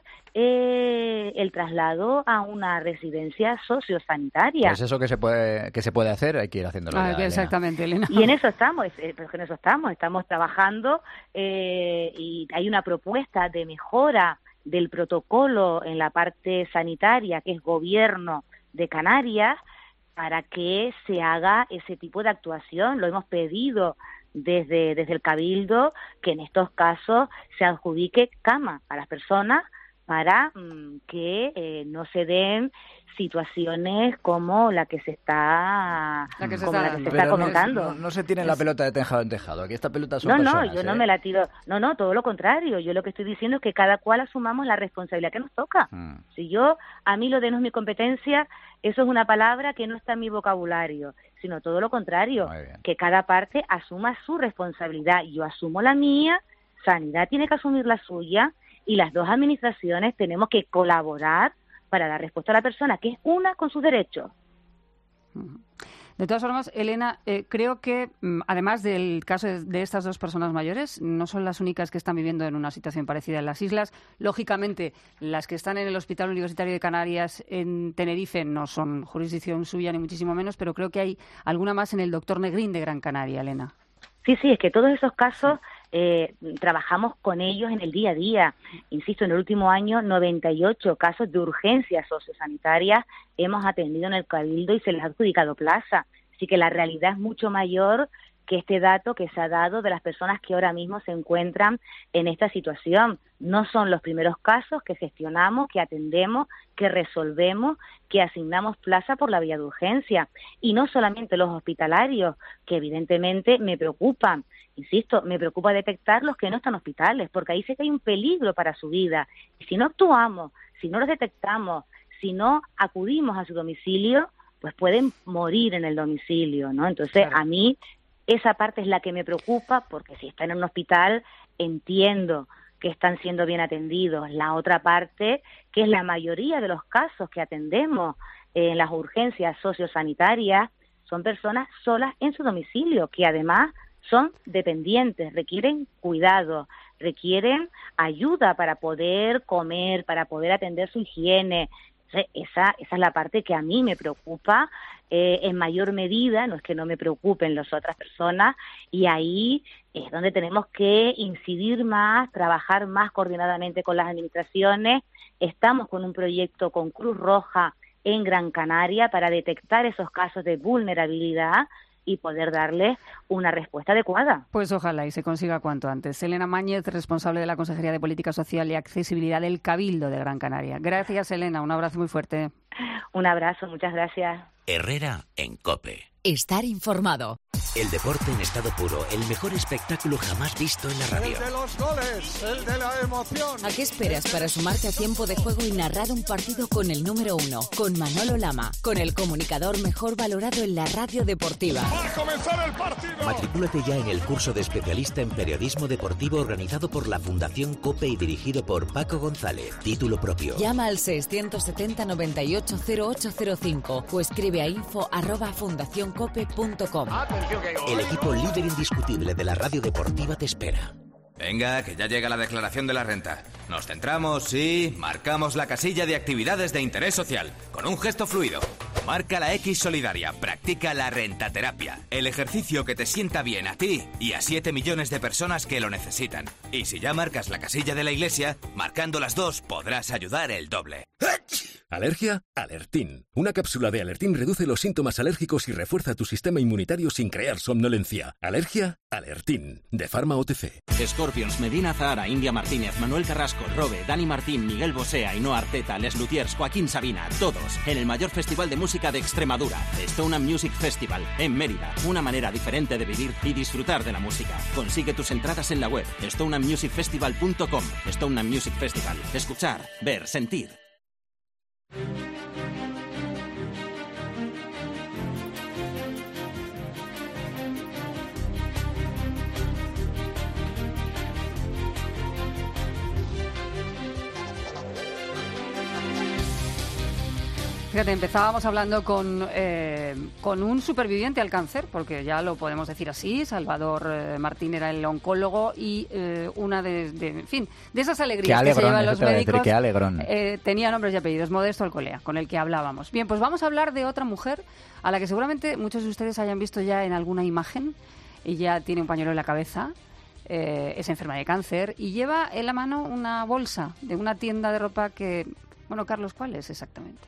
eh, el traslado a una residencia sociosanitaria. Pues eso que se puede que se puede hacer, hay que ir haciéndolo. Ah, ya, exactamente, Elena. Y en eso estamos, eh, en eso estamos, estamos trabajando eh, y hay una propuesta de mejora del protocolo en la parte sanitaria, que es Gobierno de Canarias, para que se haga ese tipo de actuación. Lo hemos pedido desde, desde el Cabildo, que en estos casos se adjudique cama a las personas para mmm, que eh, no se den situaciones como la que se está, la que se como está, la que se está comentando. No, no se tiene la pelota de tejado en tejado, aquí esta pelota son no, personas. No, yo ¿eh? no me la tiro, no, no, todo lo contrario. Yo lo que estoy diciendo es que cada cual asumamos la responsabilidad que nos toca. Mm. Si yo, a mí lo de no es mi competencia, eso es una palabra que no está en mi vocabulario, sino todo lo contrario, que cada parte asuma su responsabilidad. Yo asumo la mía, Sanidad tiene que asumir la suya, y las dos administraciones tenemos que colaborar para dar respuesta a la persona, que es una con sus derechos. De todas formas, Elena, eh, creo que además del caso de, de estas dos personas mayores, no son las únicas que están viviendo en una situación parecida en las islas. Lógicamente, las que están en el Hospital Universitario de Canarias en Tenerife no son jurisdicción suya, ni muchísimo menos, pero creo que hay alguna más en el Doctor Negrín de Gran Canaria, Elena. Sí, sí, es que todos esos casos eh, trabajamos con ellos en el día a día. Insisto, en el último año, noventa y ocho casos de urgencias sociosanitarias hemos atendido en el Cabildo y se les ha adjudicado plaza. Así que la realidad es mucho mayor que este dato que se ha dado de las personas que ahora mismo se encuentran en esta situación. No son los primeros casos que gestionamos, que atendemos, que resolvemos, que asignamos plaza por la vía de urgencia. Y no solamente los hospitalarios, que evidentemente me preocupan. Insisto, me preocupa detectar los que no están en hospitales, porque ahí sé que hay un peligro para su vida. Y si no actuamos, si no los detectamos, si no acudimos a su domicilio, pues pueden morir en el domicilio, ¿no? Entonces, claro, a mí Esa parte es la que me preocupa, porque si están en un hospital entiendo que están siendo bien atendidos. La otra parte, que es la mayoría de los casos que atendemos en las urgencias sociosanitarias, son personas solas en su domicilio, que además son dependientes, requieren cuidado, requieren ayuda para poder comer, para poder atender su higiene. Esa, esa es la parte que a mí me preocupa eh, en mayor medida, no es que no me preocupen las otras personas, y ahí es donde tenemos que incidir más, trabajar más coordinadamente con las administraciones. Estamos con un proyecto con Cruz Roja en Gran Canaria para detectar esos casos de vulnerabilidad y poder darles una respuesta adecuada. Pues ojalá y se consiga cuanto antes. Elena Máñez, responsable de la Consejería de Política Social y Accesibilidad del Cabildo de Gran Canaria. Gracias, Elena. Un abrazo muy fuerte. Un abrazo, muchas gracias. Herrera en COPE. Estar informado. El deporte en estado puro, el mejor espectáculo jamás visto en la radio. El de los goles, el de la emoción. ¿A qué esperas para sumarte a tiempo de juego y narrar un partido con el número uno? Con Manolo Lama, con el comunicador mejor valorado en la radio deportiva. ¡Va a comenzar el partido! Matricúlate ya en el curso de especialista en periodismo deportivo organizado por la Fundación COPE y dirigido por Paco González. Título propio. Llama al seiscientos setenta noventa y ocho cero ocho cero cinco o escribe a info arroba fundación cope punto com. El equipo líder indiscutible de la radio deportiva te espera. Venga, que ya llega la declaración de la renta. Nos centramos, sí, marcamos la casilla de actividades de interés social, con un gesto fluido. Marca la X solidaria, practica la rentaterapia, el ejercicio que te sienta bien a ti y a siete millones de personas que lo necesitan. Y si ya marcas la casilla de la iglesia, marcando las dos podrás ayudar el doble. ¿Alergia? Alertín. Una cápsula de Alertín reduce los síntomas alérgicos y refuerza tu sistema inmunitario sin crear somnolencia. ¿Alergia? Alertín. De Pharma O T C. Scorpions, Medina Zahara, India Martínez, Manuel Carrasco, Robe, Dani Martín, Miguel Bosé, Ainhoa Arteta, Les Luthiers, Joaquín Sabina, todos en el mayor festival de música de Extremadura, Stoneham Music Festival, en Mérida. Una manera diferente de vivir y disfrutar de la música. Consigue tus entradas en la web stoneham music festival punto com. Stoneham Music Festival. Escuchar, ver, sentir. Fíjate, empezábamos hablando con, eh, con un superviviente al cáncer, porque ya lo podemos decir así. Salvador eh, Martín era el oncólogo y eh, una de, de, en fin, de esas alegrías alegrón, que se llevan los médicos. Qué alegrón. Eh, tenía nombres y apellidos, Modesto Alcolea, con el que hablábamos. Bien, pues vamos a hablar de otra mujer a la que seguramente muchos de ustedes hayan visto ya en alguna imagen. Ella tiene un pañuelo en la cabeza, eh, es enferma de cáncer y lleva en la mano una bolsa de una tienda de ropa que... Bueno, Carlos, ¿cuál es exactamente?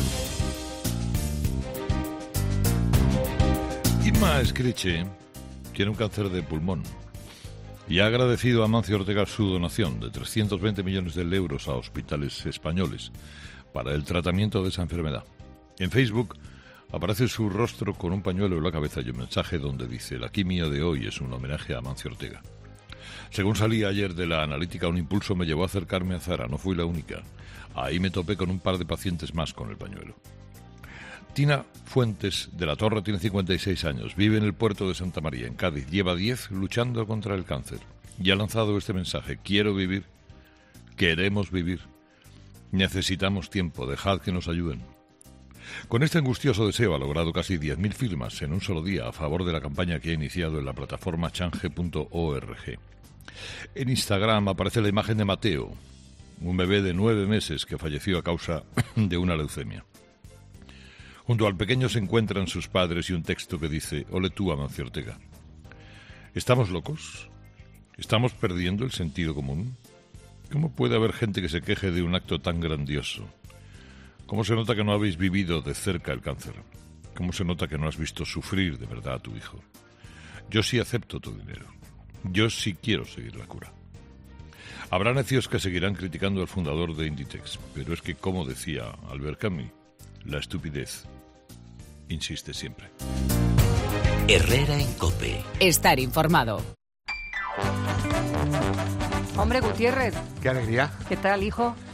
Inma Escriche tiene un cáncer de pulmón y ha agradecido a Amancio Ortega su donación de trescientos veinte millones de euros a hospitales españoles para el tratamiento de esa enfermedad. En Facebook aparece su rostro con un pañuelo en la cabeza y un mensaje donde dice: la quimio de hoy es un homenaje a Amancio Ortega. Según salí ayer de la analítica, un impulso me llevó a acercarme a Zara. No fui la única. Ahí me topé con un par de pacientes más con el pañuelo. Tina Fuentes de la Torre tiene cincuenta y seis años, vive en el puerto de Santa María, en Cádiz, lleva diez luchando contra el cáncer y ha lanzado este mensaje: quiero vivir, queremos vivir, necesitamos tiempo, dejad que nos ayuden. Con este angustioso deseo ha logrado casi diez mil firmas en un solo día a favor de la campaña que ha iniciado en la plataforma change punto org. En Instagram aparece la imagen de Mateo, un bebé de nueve meses que falleció a causa de una leucemia. Junto al pequeño se encuentran sus padres y un texto que dice: ole tú, Amancio Ortega. ¿Estamos locos? ¿Estamos perdiendo el sentido común? ¿Cómo puede haber gente que se queje de un acto tan grandioso? ¿Cómo se nota que no habéis vivido de cerca el cáncer? ¿Cómo se nota que no has visto sufrir de verdad a tu hijo? Yo sí acepto tu dinero. Yo sí quiero seguir la cura. Habrá necios que seguirán criticando al fundador de Inditex, pero es que, como decía Albert Camus, la estupidez insiste siempre. Herrera en COPE. Estar informado. Hombre, Gutiérrez. Qué alegría. ¿Qué tal, hijo?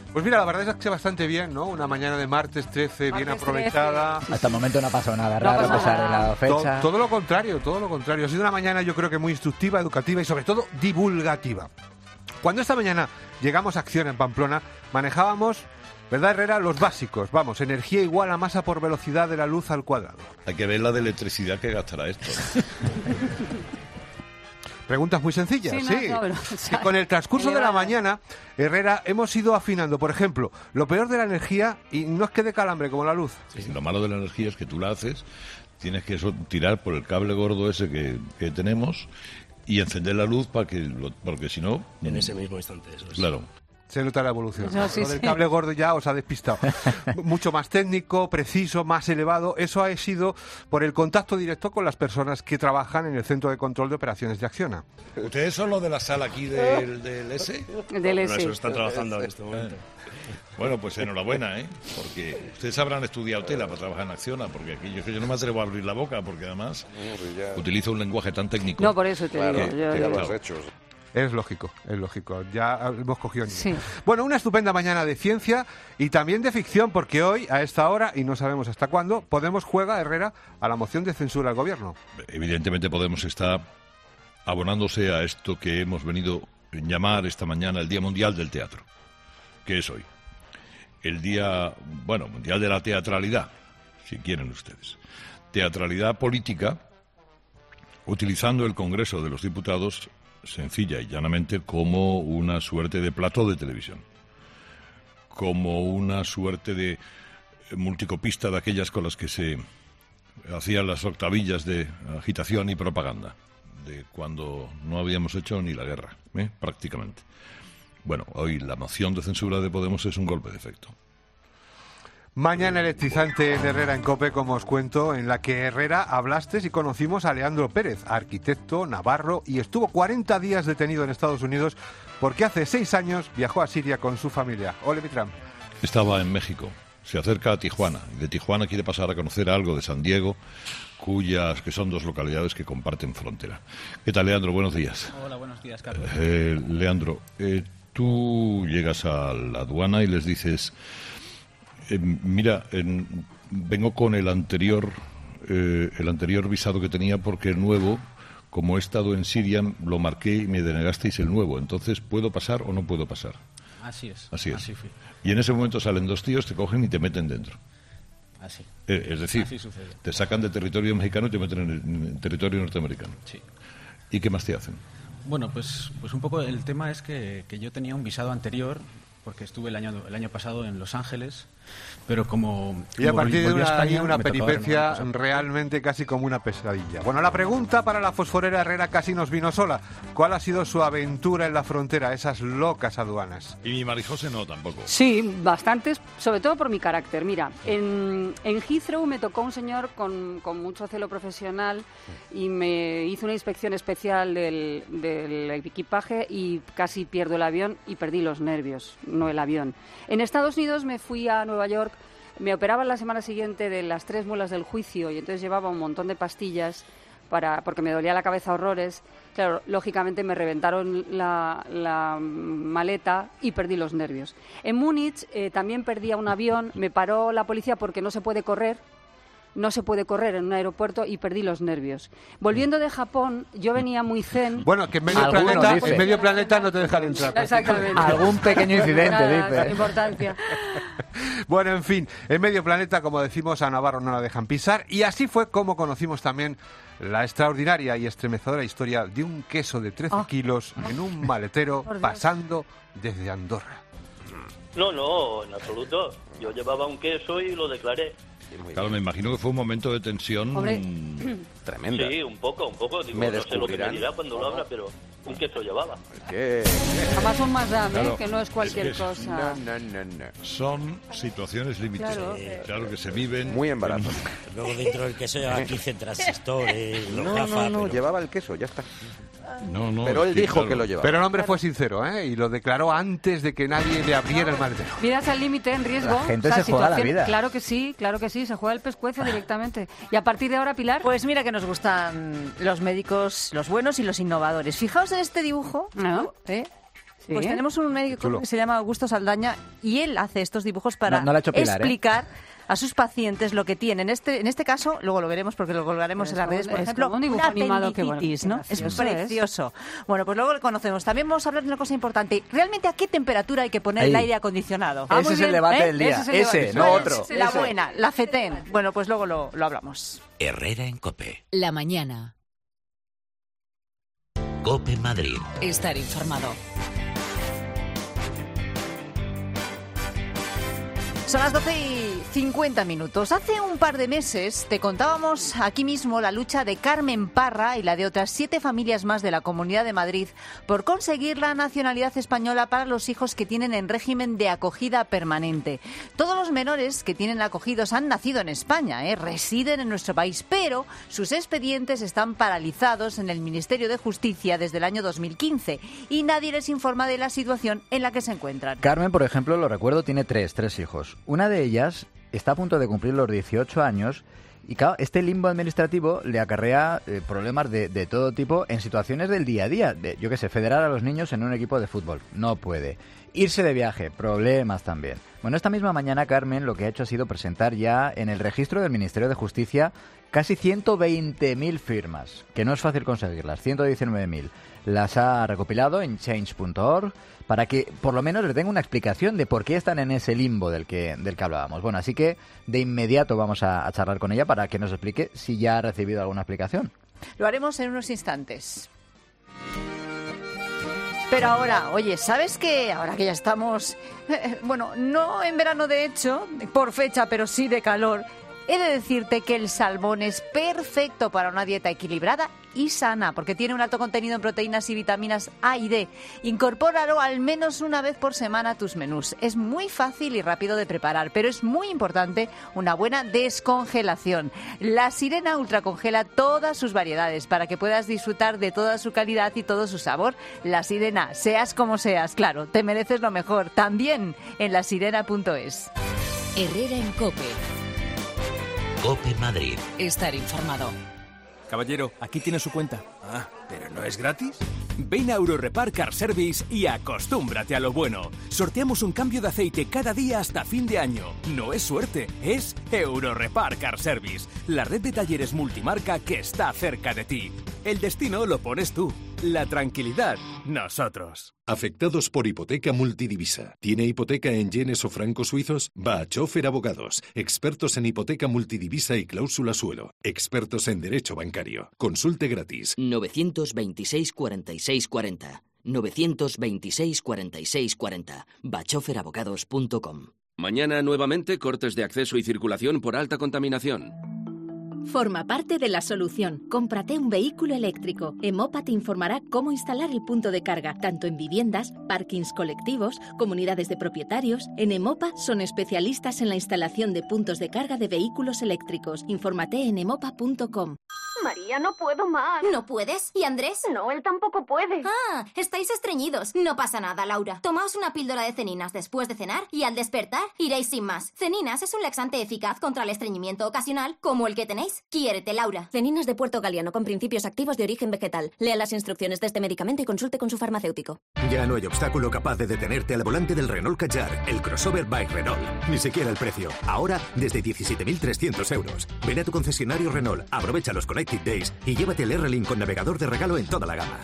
Pues mira, la verdad es que bastante bien, ¿no? Una mañana de martes trece, bien aprovechada. Hasta el momento no ha pasado nada raro, a pesar de la fecha. Todo, todo lo contrario, todo lo contrario. Ha sido una mañana, yo creo que muy instructiva, educativa y sobre todo divulgativa. Cuando esta mañana llegamos a Acción en Pamplona, manejábamos, ¿verdad, Herrera? Los básicos. Vamos, energía igual a masa por velocidad de la luz al cuadrado. Hay que ver la de electricidad que gastará esto. Preguntas muy sencillas, sí. sí. No, no, o sea, y con el transcurso de la mañana, Herrera, hemos ido afinando, por ejemplo, lo peor de la energía y no es que dé calambre como la luz. Sí, lo malo de la energía es que tú la haces, tienes que eso, tirar por el cable gordo ese que, que tenemos y encender la luz para que lo, porque si no... En ese mismo instante, eso es. Claro. Se nota la evolución. No, sí, Lo del sí. cable gordo ya os ha despistado. Mucho más técnico, preciso, más elevado. Eso ha sido por el contacto directo con las personas que trabajan en el Centro de Control de Operaciones de Acciona. ¿Ustedes son los de la sala aquí del, del S? Del S. Bueno, eso están trabajando en este momento. Bueno, pues enhorabuena, ¿eh? Porque ustedes habrán estudiado tela para trabajar en Acciona, porque aquí yo, yo no me atrevo a abrir la boca, porque además utilizo un lenguaje tan técnico. No, por eso te Claro, digo. Yo, que yo- ya lo has hecho. Es lógico, es lógico. Ya hemos cogido nivel. Sí. Bueno, una estupenda mañana de ciencia y también de ficción, porque hoy, a esta hora, y no sabemos hasta cuándo, Podemos juega, Herrera, a la moción de censura al gobierno. Evidentemente Podemos está abonándose a esto que hemos venido a llamar esta mañana el Día Mundial del Teatro, que es hoy. El Día, bueno, Mundial de la Teatralidad, si quieren ustedes. Teatralidad política, utilizando el Congreso de los Diputados sencilla y llanamente como una suerte de plató de televisión, como una suerte de multicopista de aquellas con las que se hacían las octavillas de agitación y propaganda, de cuando no habíamos hecho ni la guerra, ¿eh? prácticamente. Bueno, hoy la moción de censura de Podemos es un golpe de efecto. Mañana electrizante en Herrera en COPE, como os cuento, en la que Herrera hablaste y conocimos a Leandro Pérez, arquitecto, navarro, y estuvo cuarenta días detenido en Estados Unidos porque hace seis años viajó a Siria con su familia. Ole, Mitram. Estaba en México, se acerca a Tijuana, y de Tijuana quiere pasar a conocer algo de San Diego, cuyas que son dos localidades que comparten frontera. ¿Qué tal, Leandro? Buenos días. Hola, buenos días, Carlos. Eh, Leandro, eh, tú llegas a la aduana y les dices... Eh, mira, en, vengo con el anterior eh, el anterior visado que tenía porque el nuevo, como he estado en Siria, lo marqué y me denegasteis el nuevo. Entonces, ¿puedo pasar o no puedo pasar? Así es. Así es. Así fui. Y en ese momento salen dos tíos, te cogen y te meten dentro. Así. Eh, es decir, Así sucedió. te sacan de territorio mexicano y te meten en, el, en territorio norteamericano. Sí. ¿Y qué más te hacen? Bueno, pues, pues un poco el tema es que, que yo tenía un visado anterior porque estuve el año el año pasado en Los Ángeles, pero como... Y a como partir de volví a una, España, ahí una me tocaba peripecia renovar el pasaporte. realmente casi como una pesadilla. Bueno, la pregunta para la fosforera Herrera casi nos vino sola. ¿Cuál ha sido su aventura en la frontera, esas locas aduanas? Y mi Marijose no, tampoco. Sí, bastantes, sobre todo por mi carácter. Mira, en, en Heathrow me tocó un señor con, con mucho celo profesional y me hizo una inspección especial del, del equipaje y casi pierdo el avión y perdí los nervios, no el avión. En Estados Unidos me fui a Nueva York, me operaban la semana siguiente de las tres muelas del juicio y entonces llevaba un montón de pastillas para porque me dolía la cabeza horrores. Claro, lógicamente me reventaron la, la maleta y perdí los nervios. En Múnich eh, también perdí a un avión, me paró la policía porque no se puede correr. No se puede correr en un aeropuerto y perdí los nervios. Volviendo de Japón, yo venía muy zen. Bueno, que en medio, planeta, dice. en medio planeta no te dejan entrar. Exactamente. Algún pequeño incidente, Nada, dice. sin importancia. Bueno, en fin, en medio planeta, como decimos, a Navarro no la dejan pisar. Y así fue como conocimos también la extraordinaria y estremecedora historia de un queso de trece Oh. kilos en un maletero Por Dios. pasando desde Andorra. No, no, en absoluto. Yo llevaba un queso y lo declaré. Claro, me imagino que fue un momento de tensión Hombre. tremenda. Sí, un poco, un poco. Digo, Me no sé lo que me descubrirán. dirá cuando lo abra, pero un queso llevaba. ¿Qué? Jamás un más dame, Claro, que no es cualquier es que es- cosa. Son situaciones límites. Claro. Claro que se viven. Muy embarazo. Luego dentro del queso lleva quince transistores, los No, gafas, no, no, pero- llevaba el queso, ya está. No, no, Pero es él que, dijo claro. que lo llevaba. Pero el hombre fue sincero, ¿eh? Y lo declaró antes de que nadie le abriera el maletero. Miras al límite en riesgo. La gente se juega la vida. Claro que sí, claro que sí, se juega el pescuezo directamente. Y a partir de ahora, Pilar. Pues mira que nos gustan los médicos, los buenos y los innovadores. Fijaos en este dibujo. ¿No? ¿eh? ¿Sí? Pues tenemos un médico que se llama Augusto Saldaña y él hace estos dibujos para no, no la ha hecho Pilar, explicar ¿eh? a sus pacientes lo que tienen. Este, en este caso, luego lo veremos porque lo colgaremos Pero en las redes, es por como- ejemplo, es como un dibujo una animado que, bueno, apendicitis, qué ¿no? Es gracioso precioso. Bueno, pues luego lo conocemos. También vamos a hablar de una cosa importante. ¿Realmente a qué temperatura hay que poner Ahí. el aire acondicionado? Ah, Ese es el debate del día. Ese, es el Ese, debate. no ¿Cuál otro. es la Ese. buena, la FETEN. Bueno, pues luego lo, lo hablamos. Herrera en COPE. La mañana. COPE Madrid. Estar informado. Son las doce y cincuenta minutos. Hace un par de meses te contábamos aquí mismo la lucha de Carmen Parra y la de otras siete familias más de la Comunidad de Madrid por conseguir la nacionalidad española para los hijos que tienen en régimen de acogida permanente. Todos los menores que tienen acogidos han nacido en España, ¿eh? residen en nuestro país, pero sus expedientes están paralizados en el Ministerio de Justicia desde el año dos mil quince y nadie les informa de la situación en la que se encuentran. Carmen, por ejemplo, lo recuerdo, tiene tres, tres hijos. Una de ellas está a punto de cumplir los dieciocho años y, claro, este limbo administrativo le acarrea eh, problemas de, de todo tipo en situaciones del día a día. De, yo qué sé, federar a los niños en un equipo de fútbol. No puede. Irse de viaje. Problemas también. Bueno, esta misma mañana Carmen lo que ha hecho ha sido presentar ya en el registro del Ministerio de Justicia casi ciento veinte mil firmas, que no es fácil conseguirlas, ciento diecinueve mil. Las ha recopilado en change punto org para que por lo menos le tenga una explicación de por qué están en ese limbo del que, del que hablábamos. Bueno, así que de inmediato vamos a, a charlar con ella para que nos explique si ya ha recibido alguna explicación. Lo haremos en unos instantes. Pero ahora, oye, ¿sabes qué? Ahora que ya estamos, eh, bueno, no en verano de hecho, por fecha, pero sí de calor, he de decirte que el salmón es perfecto para una dieta equilibrada y sana, porque tiene un alto contenido en proteínas y vitaminas A y D. Incorpóralo al menos una vez por semana a tus menús. Es muy fácil y rápido de preparar, pero es muy importante una buena descongelación. La Sirena Ultra congela todas sus variedades para que puedas disfrutar de toda su calidad y todo su sabor. La Sirena, seas como seas, claro, te mereces lo mejor. También en la sirena punto es. Herrera en COPE. COPE Madrid. Estar informado. Caballero, aquí tiene su cuenta. Ah, ¿pero no es gratis? Ven a Eurorepar Car Service y acostúmbrate a lo bueno. Sorteamos un cambio de aceite cada día hasta fin de año. No es suerte, es Eurorepar Car Service, la red de talleres multimarca que está cerca de ti. El destino lo pones tú, la tranquilidad, nosotros. Afectados por hipoteca multidivisa. ¿Tiene hipoteca en yenes o francos suizos? Va a Chofer Abogados, expertos en hipoteca multidivisa y cláusula suelo. Expertos en derecho bancario. Consulte gratis. novecientos veintiséis cuarenta y seis cuarenta. novecientos veintiséis cuarenta y seis cuarenta. bachofer abogados punto com. Mañana nuevamente cortes de acceso y circulación por alta contaminación. Forma parte de la solución. Cómprate un vehículo eléctrico. Emopa te informará cómo instalar el punto de carga, tanto en viviendas, parkings colectivos, comunidades de propietarios. En Emopa son especialistas en la instalación de puntos de carga de vehículos eléctricos. Infórmate en emopa punto com. María, no puedo más. ¿No puedes? ¿Y Andrés? No, él tampoco puede. Ah, estáis estreñidos. No pasa nada, Laura. Tomaos una píldora de ceninas después de cenar y al despertar iréis sin más. Ceninas es un laxante eficaz contra el estreñimiento ocasional, como el que tenéis. Quiérete, Laura. Ceninas de Puerto Galiano con principios activos de origen vegetal. Lea las instrucciones de este medicamento y consulte con su farmacéutico. Ya no hay obstáculo capaz de detenerte al volante del Renault Kadjar, el crossover by Renault. Ni siquiera el precio. Ahora, desde diecisiete mil trescientos euros. Ven a tu concesionario Renault, aprovecha los Connected Days y llévate el R-Link con navegador de regalo en toda la gama.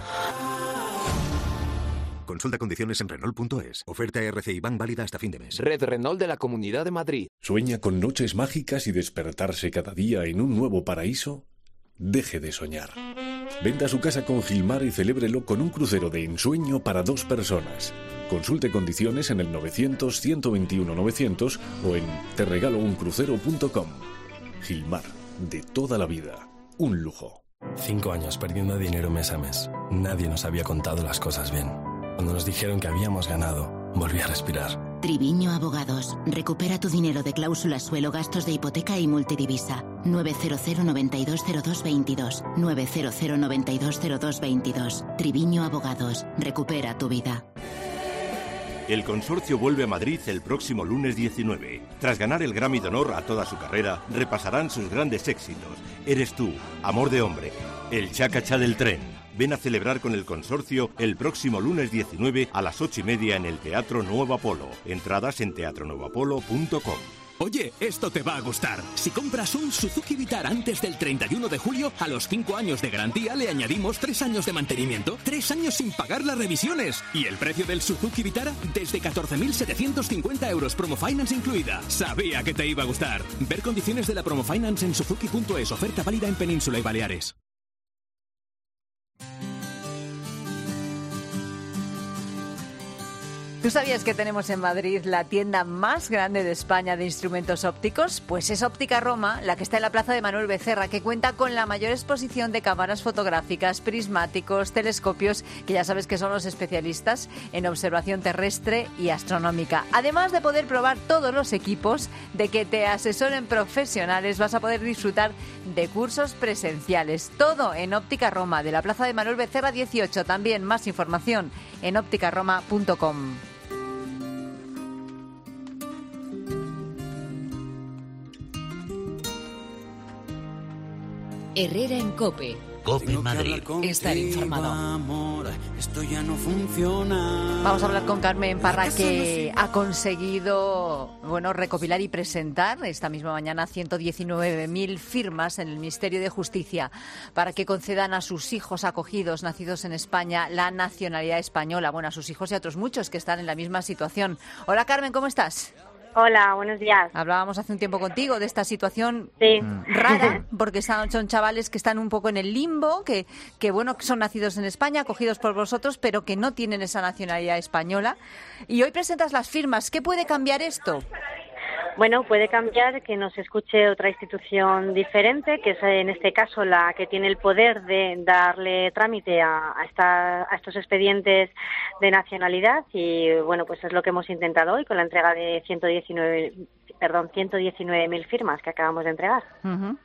Consulta condiciones en Renault punto es. Oferta R C I Bank válida hasta fin de mes. Red Renault de la Comunidad de Madrid. ¿Sueña con noches mágicas y despertarse cada día en un nuevo paraíso? Deje de soñar. Venda su casa con Gilmar y celébrelo con un crucero de ensueño para dos personas. Consulte condiciones en el novecientos, ciento veintiuno, novecientos o en te regalo un crucero punto com. Gilmar, de toda la vida. Un lujo. Cinco años perdiendo dinero mes a mes. Nadie nos había contado las cosas bien. Cuando nos dijeron que habíamos ganado, volví a respirar. Triviño Abogados. Recupera tu dinero de cláusula suelo, gastos de hipoteca y multidivisa. nueve cero cero, noventa y dos cero dos veintidós. nueve cero cero, noventa y dos cero dos veintidós. Triviño Abogados. Recupera tu vida. El consorcio vuelve a Madrid el próximo lunes diecinueve. Tras ganar el Grammy de Honor a toda su carrera, repasarán sus grandes éxitos. Eres tú, Amor de hombre, El Chacachá del tren, Ven a celebrar con el consorcio el próximo lunes diecinueve a las ocho y media en el Teatro Nuevo Apolo. Entradas en teatro nuevo apolo punto com. Oye, esto te va a gustar. Si compras un Suzuki Vitara antes del treinta y uno de julio, a los cinco años de garantía le añadimos tres años de mantenimiento, tres años sin pagar las revisiones. Y el precio del Suzuki Vitara, desde catorce mil setecientos cincuenta euros, Promo Finance incluida. Sabía que te iba a gustar. Ver condiciones de la Promo Finance en suzuki punto es. Oferta válida en Península y Baleares. ¿Tú sabías que tenemos en Madrid la tienda más grande de España de instrumentos ópticos? Pues es Óptica Roma, la que está en la plaza de Manuel Becerra, que cuenta con la mayor exposición de cámaras fotográficas, prismáticos, telescopios, que ya sabes que son los especialistas en observación terrestre y astronómica. Además de poder probar todos los equipos, de que te asesoren profesionales, vas a poder disfrutar de cursos presenciales. Todo en Óptica Roma, de la plaza de Manuel Becerra dieciocho. También más información en óptica roma punto com. Herrera en COPE. COPE Madrid. Estar informado. Amor, esto ya no funciona. Vamos a hablar con Carmen Parra, que ha conseguido, bueno, recopilar y presentar esta misma mañana ciento diecinueve mil firmas en el Ministerio de Justicia para que concedan a sus hijos acogidos nacidos en España la nacionalidad española. Bueno, a sus hijos y a otros muchos que están en la misma situación. Hola, Carmen, ¿cómo estás? Hola, buenos días. Hablábamos hace un tiempo contigo de esta situación sí. rara, porque son, son chavales que están un poco en el limbo, que, que bueno, son nacidos en España, acogidos por vosotros, pero que no tienen esa nacionalidad española. Y hoy presentas las firmas. ¿Qué puede cambiar esto? Bueno, puede cambiar que nos escuche otra institución diferente, que es en este caso la que tiene el poder de darle trámite a, a, esta, a estos expedientes de nacionalidad, y bueno, pues es lo que hemos intentado hoy con la entrega de ciento diecinueve, perdón, ciento diecinueve mil firmas que acabamos de entregar. Uh-huh.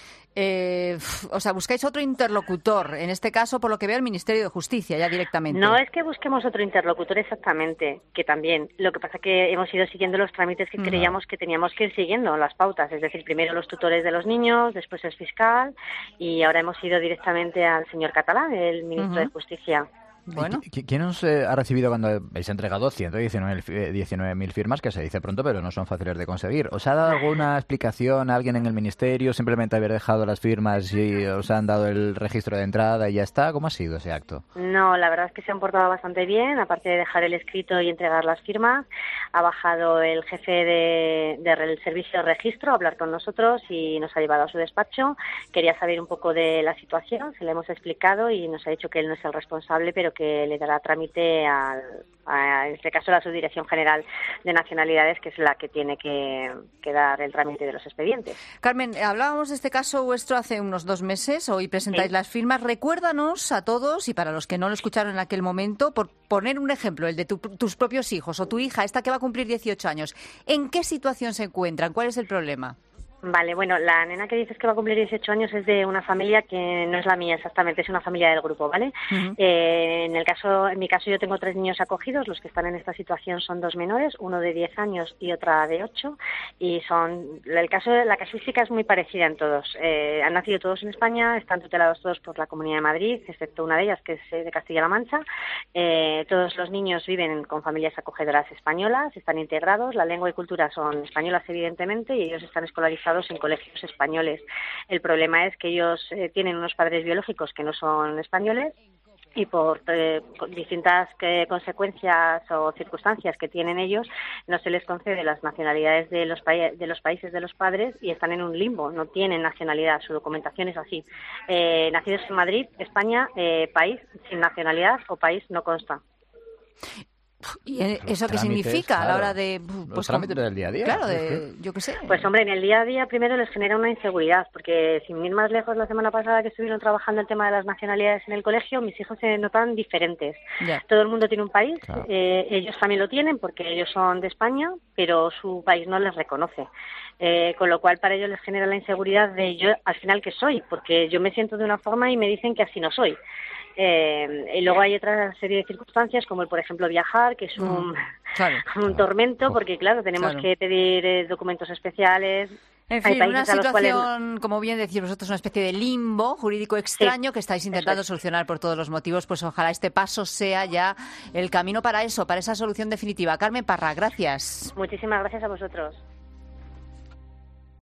Eh, o sea, buscáis otro interlocutor, en este caso, por lo que veo, el Ministerio de Justicia, ya directamente. No es que busquemos otro interlocutor exactamente, que también. Lo que pasa es que hemos ido siguiendo los trámites que no. creíamos que teníamos que ir siguiendo, las pautas. Es decir, primero los tutores de los niños, después el fiscal, y ahora hemos ido directamente al señor Catalán, el ministro uh-huh. de Justicia. Bueno. ¿Quién os eh, ha recibido cuando habéis entregado ciento diecinueve mil firmas, que se dice pronto, pero no son fáciles de conseguir? ¿Os ha dado alguna explicación a alguien en el ministerio? ¿Simplemente haber dejado las firmas y os han dado el registro de entrada y ya está? ¿Cómo ha sido ese acto? No, la verdad es que se han portado bastante bien. Aparte de dejar el escrito y entregar las firmas, ha bajado el jefe de, de, del servicio de registro a hablar con nosotros y nos ha llevado a su despacho. Quería saber un poco de la situación, se le hemos explicado y nos ha dicho que él no es el responsable, pero que le dará trámite al, a, en este caso, la Subdirección General de Nacionalidades, que es la que tiene que, que dar el trámite de los expedientes. Carmen, hablábamos de este caso vuestro hace unos dos meses, hoy presentáis sí. las firmas. Recuérdanos a todos, y para los que no lo escucharon en aquel momento, por poner un ejemplo, el de tu, tus propios hijos o tu hija, esta que va a cumplir dieciocho años, ¿en qué situación se encuentran? ¿Cuál es el problema? Vale, bueno, la nena que dices que va a cumplir dieciocho años es de una familia que no es la mía exactamente, es una familia del grupo, ¿vale? Uh-huh. Eh, en el caso, en mi caso yo tengo tres niños acogidos, los que están en esta situación son dos menores, uno de diez años y otra de ocho, y son, el caso, la casuística es muy parecida en todos. Eh, han nacido todos en España, están tutelados todos por la Comunidad de Madrid, excepto una de ellas que es de Castilla-La Mancha. Eh, todos los niños viven con familias acogedoras españolas, están integrados, la lengua y cultura son españolas evidentemente, y ellos están escolarizados en colegios españoles. El problema es que ellos eh, tienen unos padres biológicos que no son españoles y por eh, distintas eh, consecuencias o circunstancias que tienen ellos no se les concede las nacionalidades de los, pa- de los países de los padres y están en un limbo, no tienen nacionalidad, su documentación es así. Eh, nacidos en Madrid, España, eh, país sin nacionalidad o país no consta. ¿Y eso qué significa claro, a la hora de...? Pues, los trámites del día a día. Claro, de, es que... yo qué sé. Pues hombre, en el día a día primero les genera una inseguridad, porque sin ir más lejos, la semana pasada que estuvieron trabajando el tema de las nacionalidades en el colegio, mis hijos se notan diferentes. Ya. Todo el mundo tiene un país, claro. eh, ellos también lo tienen porque ellos son de España, pero su país no les reconoce. Eh, con lo cual para ellos les genera la inseguridad de yo al final qué soy, porque yo me siento de una forma y me dicen que así no soy. Eh, y luego hay otra serie de circunstancias como el, por ejemplo, viajar, que es un, mm, claro. un tormento, porque claro, tenemos claro. que pedir eh, documentos especiales. En fin, una situación, cuales... como bien decís vosotros, una especie de limbo jurídico extraño sí, que estáis intentando es. solucionar por todos los motivos. Pues ojalá este paso sea ya el camino para eso, para esa solución definitiva. Carmen Parra, gracias. Muchísimas gracias a vosotros.